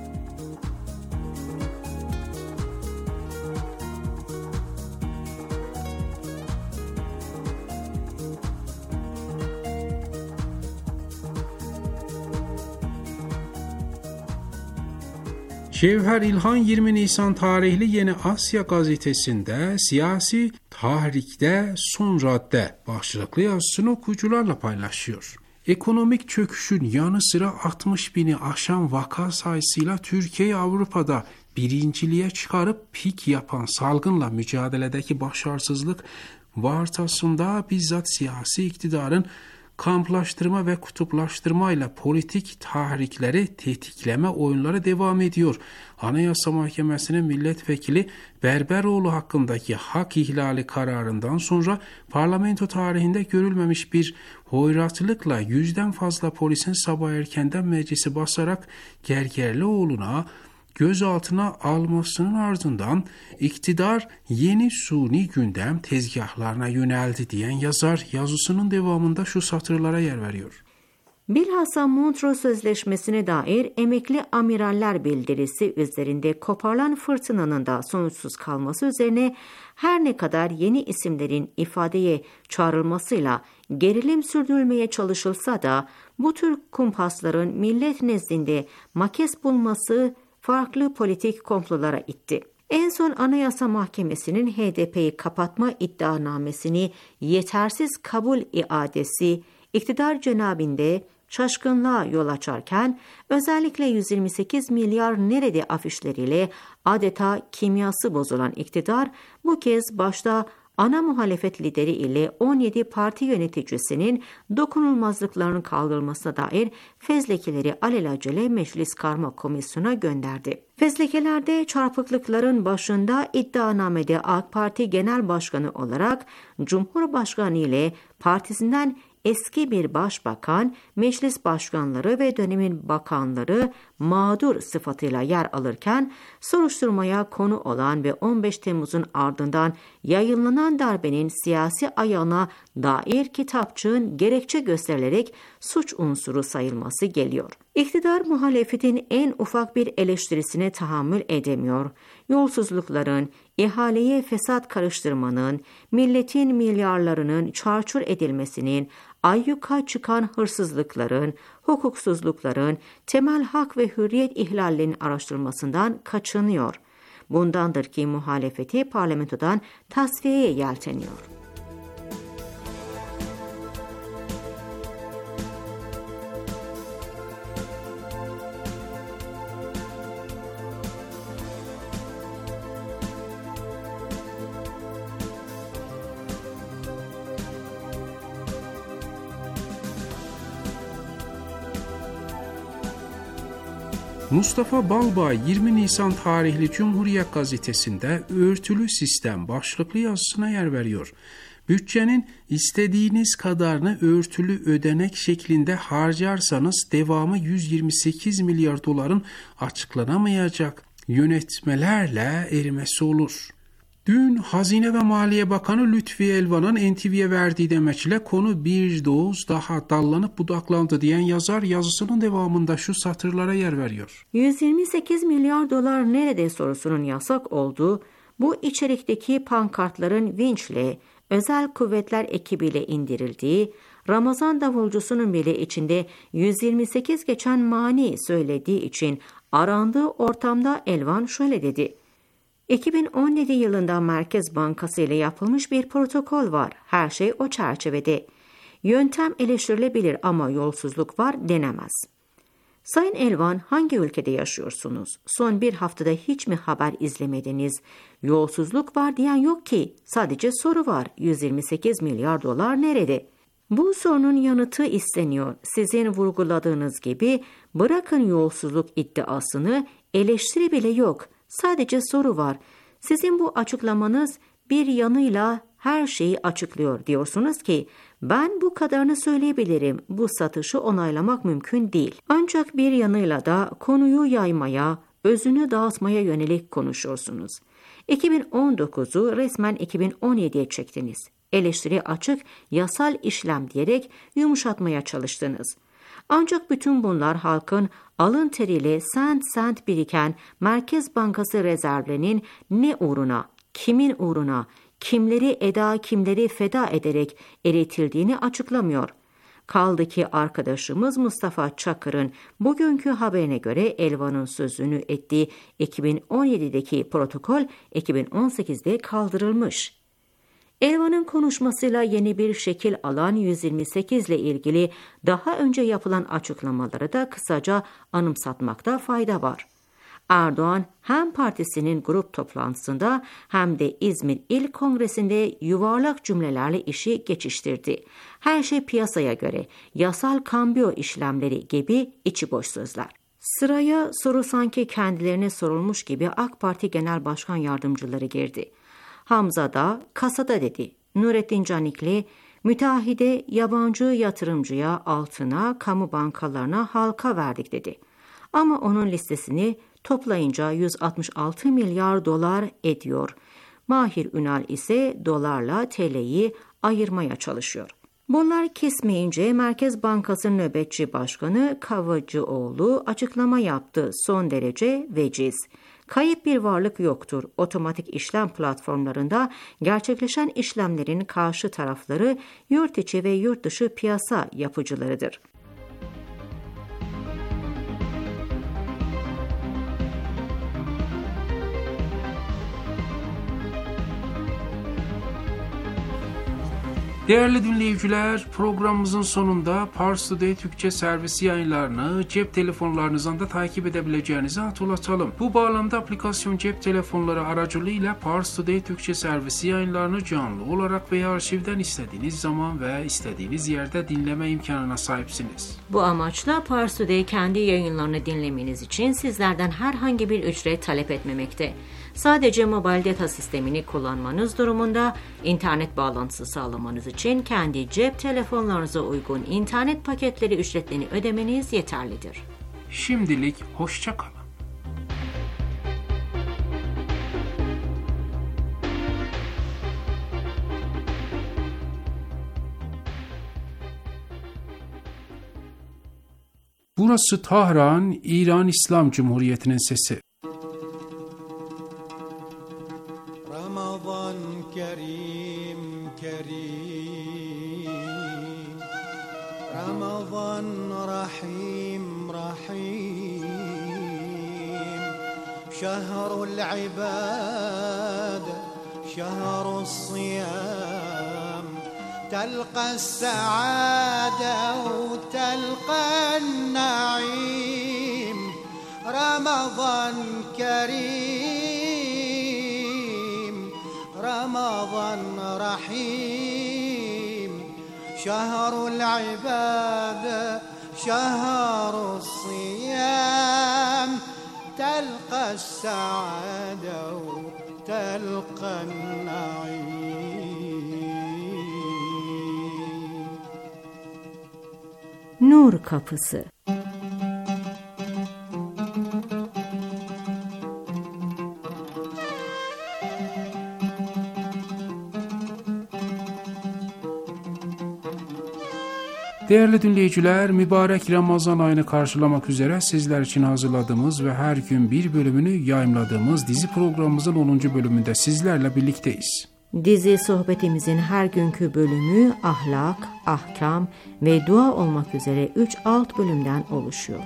Cevher İlhan yirmi Nisan tarihli Yeni Asya gazetesinde siyasi tahrikte son radde başlıklı yazısını okuyucularla paylaşıyor. Ekonomik çöküşün yanı sıra altmış bini aşan vaka sayısıyla Türkiye'yi Avrupa'da birinciliğe çıkarıp pik yapan salgınla mücadeledeki başarısızlık vartasında bizzat siyasi iktidarın kamplaştırma ve kutuplaştırmayla politik tahrikleri tetikleme oyunları devam ediyor. Anayasa Mahkemesi'nin milletvekili Berberoğlu hakkındaki hak ihlali kararından sonra parlamento tarihinde görülmemiş bir hoyratlıkla yüzden fazla polisin sabah erkenden meclisi basarak Gergerlioğlu'na gözaltına almasının ardından iktidar yeni suni gündem tezgahlarına yöneldi diyen yazar yazısının devamında şu satırlara yer veriyor. Bilhassa Montreux Sözleşmesi'ne dair emekli amiraller bildirisi üzerinde koparılan fırtınanın da sonuçsuz kalması üzerine her ne kadar yeni isimlerin ifadeye çağrılmasıyla gerilim sürdürülmeye çalışılsa da bu tür kumpasların millet nezdinde makes bulması farklı politik komplolara itti. En son Anayasa Mahkemesi'nin H D P'yi kapatma iddianamesini yetersiz kabul iadesi iktidar cenabinde şaşkınlığa yol açarken özellikle yüz yirmi sekiz milyar nerede afişleriyle adeta kimyası bozulan iktidar bu kez başta ana muhalefet lideri ile on yedi parti yöneticisinin dokunulmazlıklarının kaldırılmasına dair fezlekeleri alelacele Meclis Karma Komisyonu'na gönderdi. Fezlekelerde çarpıklıkların başında iddianamede AK Parti Genel Başkanı olarak Cumhurbaşkanı ile partisinden eski bir başbakan, meclis başkanları ve dönemin bakanları mağdur sıfatıyla yer alırken soruşturmaya konu olan ve on beş Temmuz'un ardından yayınlanan darbenin siyasi ayağına dair kitapçığın gerekçe gösterilerek suç unsuru sayılması geliyor. İktidar muhalefetin en ufak bir eleştirisine tahammül edemiyor. Yolsuzlukların, ihaleye fesat karıştırmanın, milletin milyarlarının çarçur edilmesinin, ayyuka çıkan hırsızlıkların, hukuksuzlukların, temel hak ve hürriyet ihlallerinin araştırılmasından kaçınıyor. Bundandır ki muhalefeti parlamentodan tasfiyeye yelteniyor. Mustafa Balbay yirmi Nisan tarihli Cumhuriyet gazetesinde örtülü sistem başlıklı yazısına yer veriyor. Bütçenin istediğiniz kadarını örtülü ödenek şeklinde harcarsanız devamı yüz yirmi sekiz milyar doların açıklanamayacak yönetmelerle erimesi olur. Dün Hazine ve Maliye Bakanı Lütfi Elvan'ın N T V'ye verdiği demeçle konu bir doz daha dallanıp budaklandı diyen yazar yazısının devamında şu satırlara yer veriyor. yüz yirmi sekiz milyar dolar nerede sorusunun yasak olduğu, bu içerikteki pankartların vinçle, özel kuvvetler ekibiyle indirildiği, Ramazan davulcusunun bile içinde yüz yirmi sekiz geçen mani söylediği için arandığı ortamda Elvan şöyle dedi: iki bin on yedi yılında Merkez Bankası ile yapılmış bir protokol var. Her şey o çerçevede. Yöntem eleştirilebilir ama yolsuzluk var denemez. Sayın Elvan, hangi ülkede yaşıyorsunuz? Son bir haftada hiç mi haber izlemediniz? Yolsuzluk var diyen yok ki. Sadece soru var. yüz yirmi sekiz milyar dolar nerede? Bu sorunun yanıtı isteniyor. Sizin vurguladığınız gibi bırakın yolsuzluk iddiasını, eleştiri bile yok. Sadece soru var. Sizin bu açıklamanız bir yanıyla her şeyi açıklıyor. Diyorsunuz ki ben bu kadarını söyleyebilirim. Bu satışı onaylamak mümkün değil. Ancak bir yanıyla da konuyu yaymaya, özünü dağıtmaya yönelik konuşuyorsunuz. iki bin on dokuzu resmen iki bin on yediye çektiniz. Eleştiri açık, yasal işlem diyerek yumuşatmaya çalıştınız. Ancak bütün bunlar halkın alın teriyle sent sent biriken Merkez Bankası rezervlerinin ne uğruna, kimin uğruna, kimleri eda kimleri feda ederek eritildiğini açıklamıyor. Kaldı ki arkadaşımız Mustafa Çakır'ın bugünkü haberine göre Elvan'ın sözünü ettiği iki bin on yedideki protokol iki bin on sekizde kaldırılmış. Elvan'ın konuşmasıyla yeni bir şekil alan yüz yirmi sekiz ile ilgili daha önce yapılan açıklamaları da kısaca anımsatmakta fayda var. Erdoğan hem partisinin grup toplantısında hem de İzmir İl Kongresi'nde yuvarlak cümlelerle işi geçiştirdi. Her şey piyasaya göre, yasal kambiyo işlemleri gibi içi boş sözler. Sıraya soru sanki kendilerine sorulmuş gibi AK Parti Genel Başkan Yardımcıları girdi. Hamza da kasada dedi. Nurettin Canikli, müteahhide, yabancı yatırımcıya, altına, kamu bankalarına, halka verdik dedi. Ama onun listesini toplayınca yüz altmış altı milyar dolar ediyor. Mahir Ünal ise dolarla T L'yi ayırmaya çalışıyor. Bunlar kesmeyince Merkez Bankası Nöbetçi Başkanı Kavacıoğlu açıklama yaptı. Son derece veciz. Kayıp bir varlık yoktur. Otomatik işlem platformlarında gerçekleşen işlemlerin karşı tarafları yurt içi ve yurt dışı piyasa yapıcılarıdır. Değerli dinleyiciler, programımızın sonunda Pars Today Türkçe servisi yayınlarını cep telefonlarınızdan da takip edebileceğinizi hatırlatalım. Bu bağlamda aplikasyon cep telefonları aracılığıyla Pars Today Türkçe servisi yayınlarını canlı olarak veya arşivden istediğiniz zaman ve istediğiniz yerde dinleme imkanına sahipsiniz. Bu amaçla Pars Today kendi yayınlarını dinlemeniz için sizlerden herhangi bir ücret talep etmemekte. Sadece mobil data sistemini kullanmanız durumunda internet bağlantısı sağlamanız için kendi cep telefonlarınıza uygun internet paketleri ücretlerini ödemeniz yeterlidir. Şimdilik hoşça kalın. Burası Tahran, İran İslam Cumhuriyeti'nin sesi. Ramazan kerim kerim, Ramazan rahim rahim, şehrul ibad, şehrus siyam, telqa saade ve telqa naim. Ramazan kerim, Ramazan rahim, şehrul ibad, şehrus siyam, telqa saade ve telqa naim. Nur Kapısı. Değerli dinleyiciler, mübarek Ramazan ayını karşılamak üzere sizler için hazırladığımız ve her gün bir bölümünü yayımladığımız dizi programımızın onuncu bölümünde sizlerle birlikteyiz. Dizi sohbetimizin her günkü bölümü ahlak, ahkam ve dua olmak üzere üç alt bölümden oluşuyor.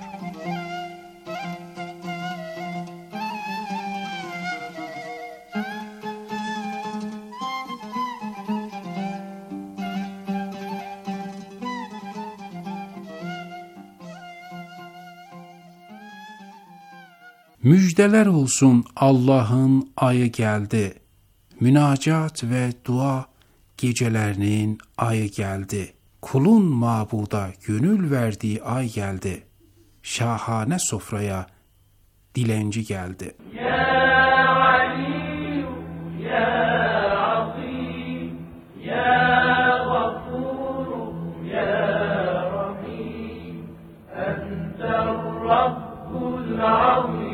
Müjdeler olsun, Allah'ın ayı geldi. Münacat ve dua gecelerinin ayı geldi. Kulun mabuda gönül verdiği ay geldi. Şahane sofraya dilenci geldi. Ya Ali, ya Azim, ya Gafur, ya Rahim, Enter Rabbul Azim.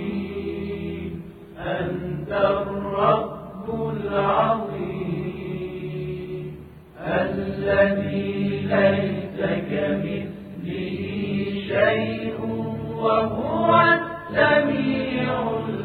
أنت الرب العظيم الذي ليس كمثله شيء وهو السميع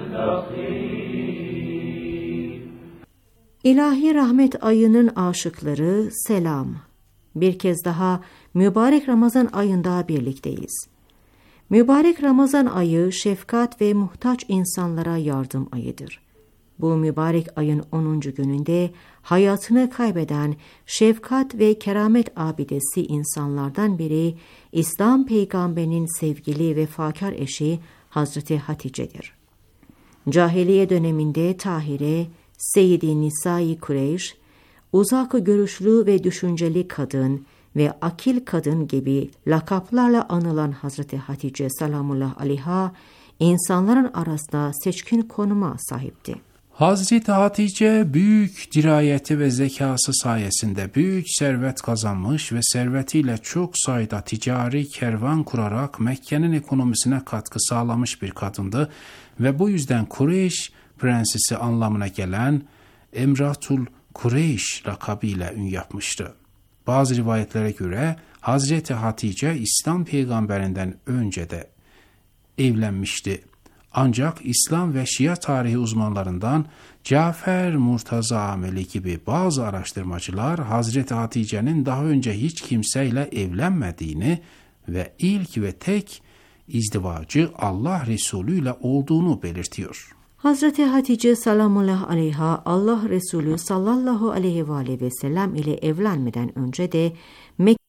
البصير. İlahi rahmet ayının aşıkları selam. Bir kez daha mübarek Ramazan ayında birlikteyiz. Mübarek Ramazan ayı şefkat ve muhtaç insanlara yardım ayıdır. Bu mübarek ayın onuncu gününde hayatını kaybeden şefkat ve keramet abidesi insanlardan biri İslam peygamberinin sevgili ve fakir eşi Hazreti Hatice'dir. Cahiliye döneminde Tahire, Seyyid-i Nisa-i Kureyş, uzak görüşlü ve düşünceli kadın ve akil kadın gibi lakaplarla anılan Hazreti Hatice salamullah aleyha, insanların arasında seçkin konuma sahipti. Hazreti Hatice büyük dirayeti ve zekası sayesinde büyük servet kazanmış ve servetiyle çok sayıda ticari kervan kurarak Mekke'nin ekonomisine katkı sağlamış bir kadındı ve bu yüzden Kureyş prensesi anlamına gelen Emratul Kureyş lakabıyla ün yapmıştı. Bazı rivayetlere göre Hazreti Hatice İslam peygamberinden önce de evlenmişti. Ancak İslam ve Şia tarihi uzmanlarından Cafer Murtaza Ameli gibi bazı araştırmacılar Hazreti Hatice'nin daha önce hiç kimseyle evlenmediğini ve ilk ve tek izdivacı Allah Resulü ile olduğunu belirtiyor. Hazreti Hatice salamullah aleyha Allah Resulü sallallahu aleyhi ve aleyhi ve sellem ile evlenmeden önce de Mekke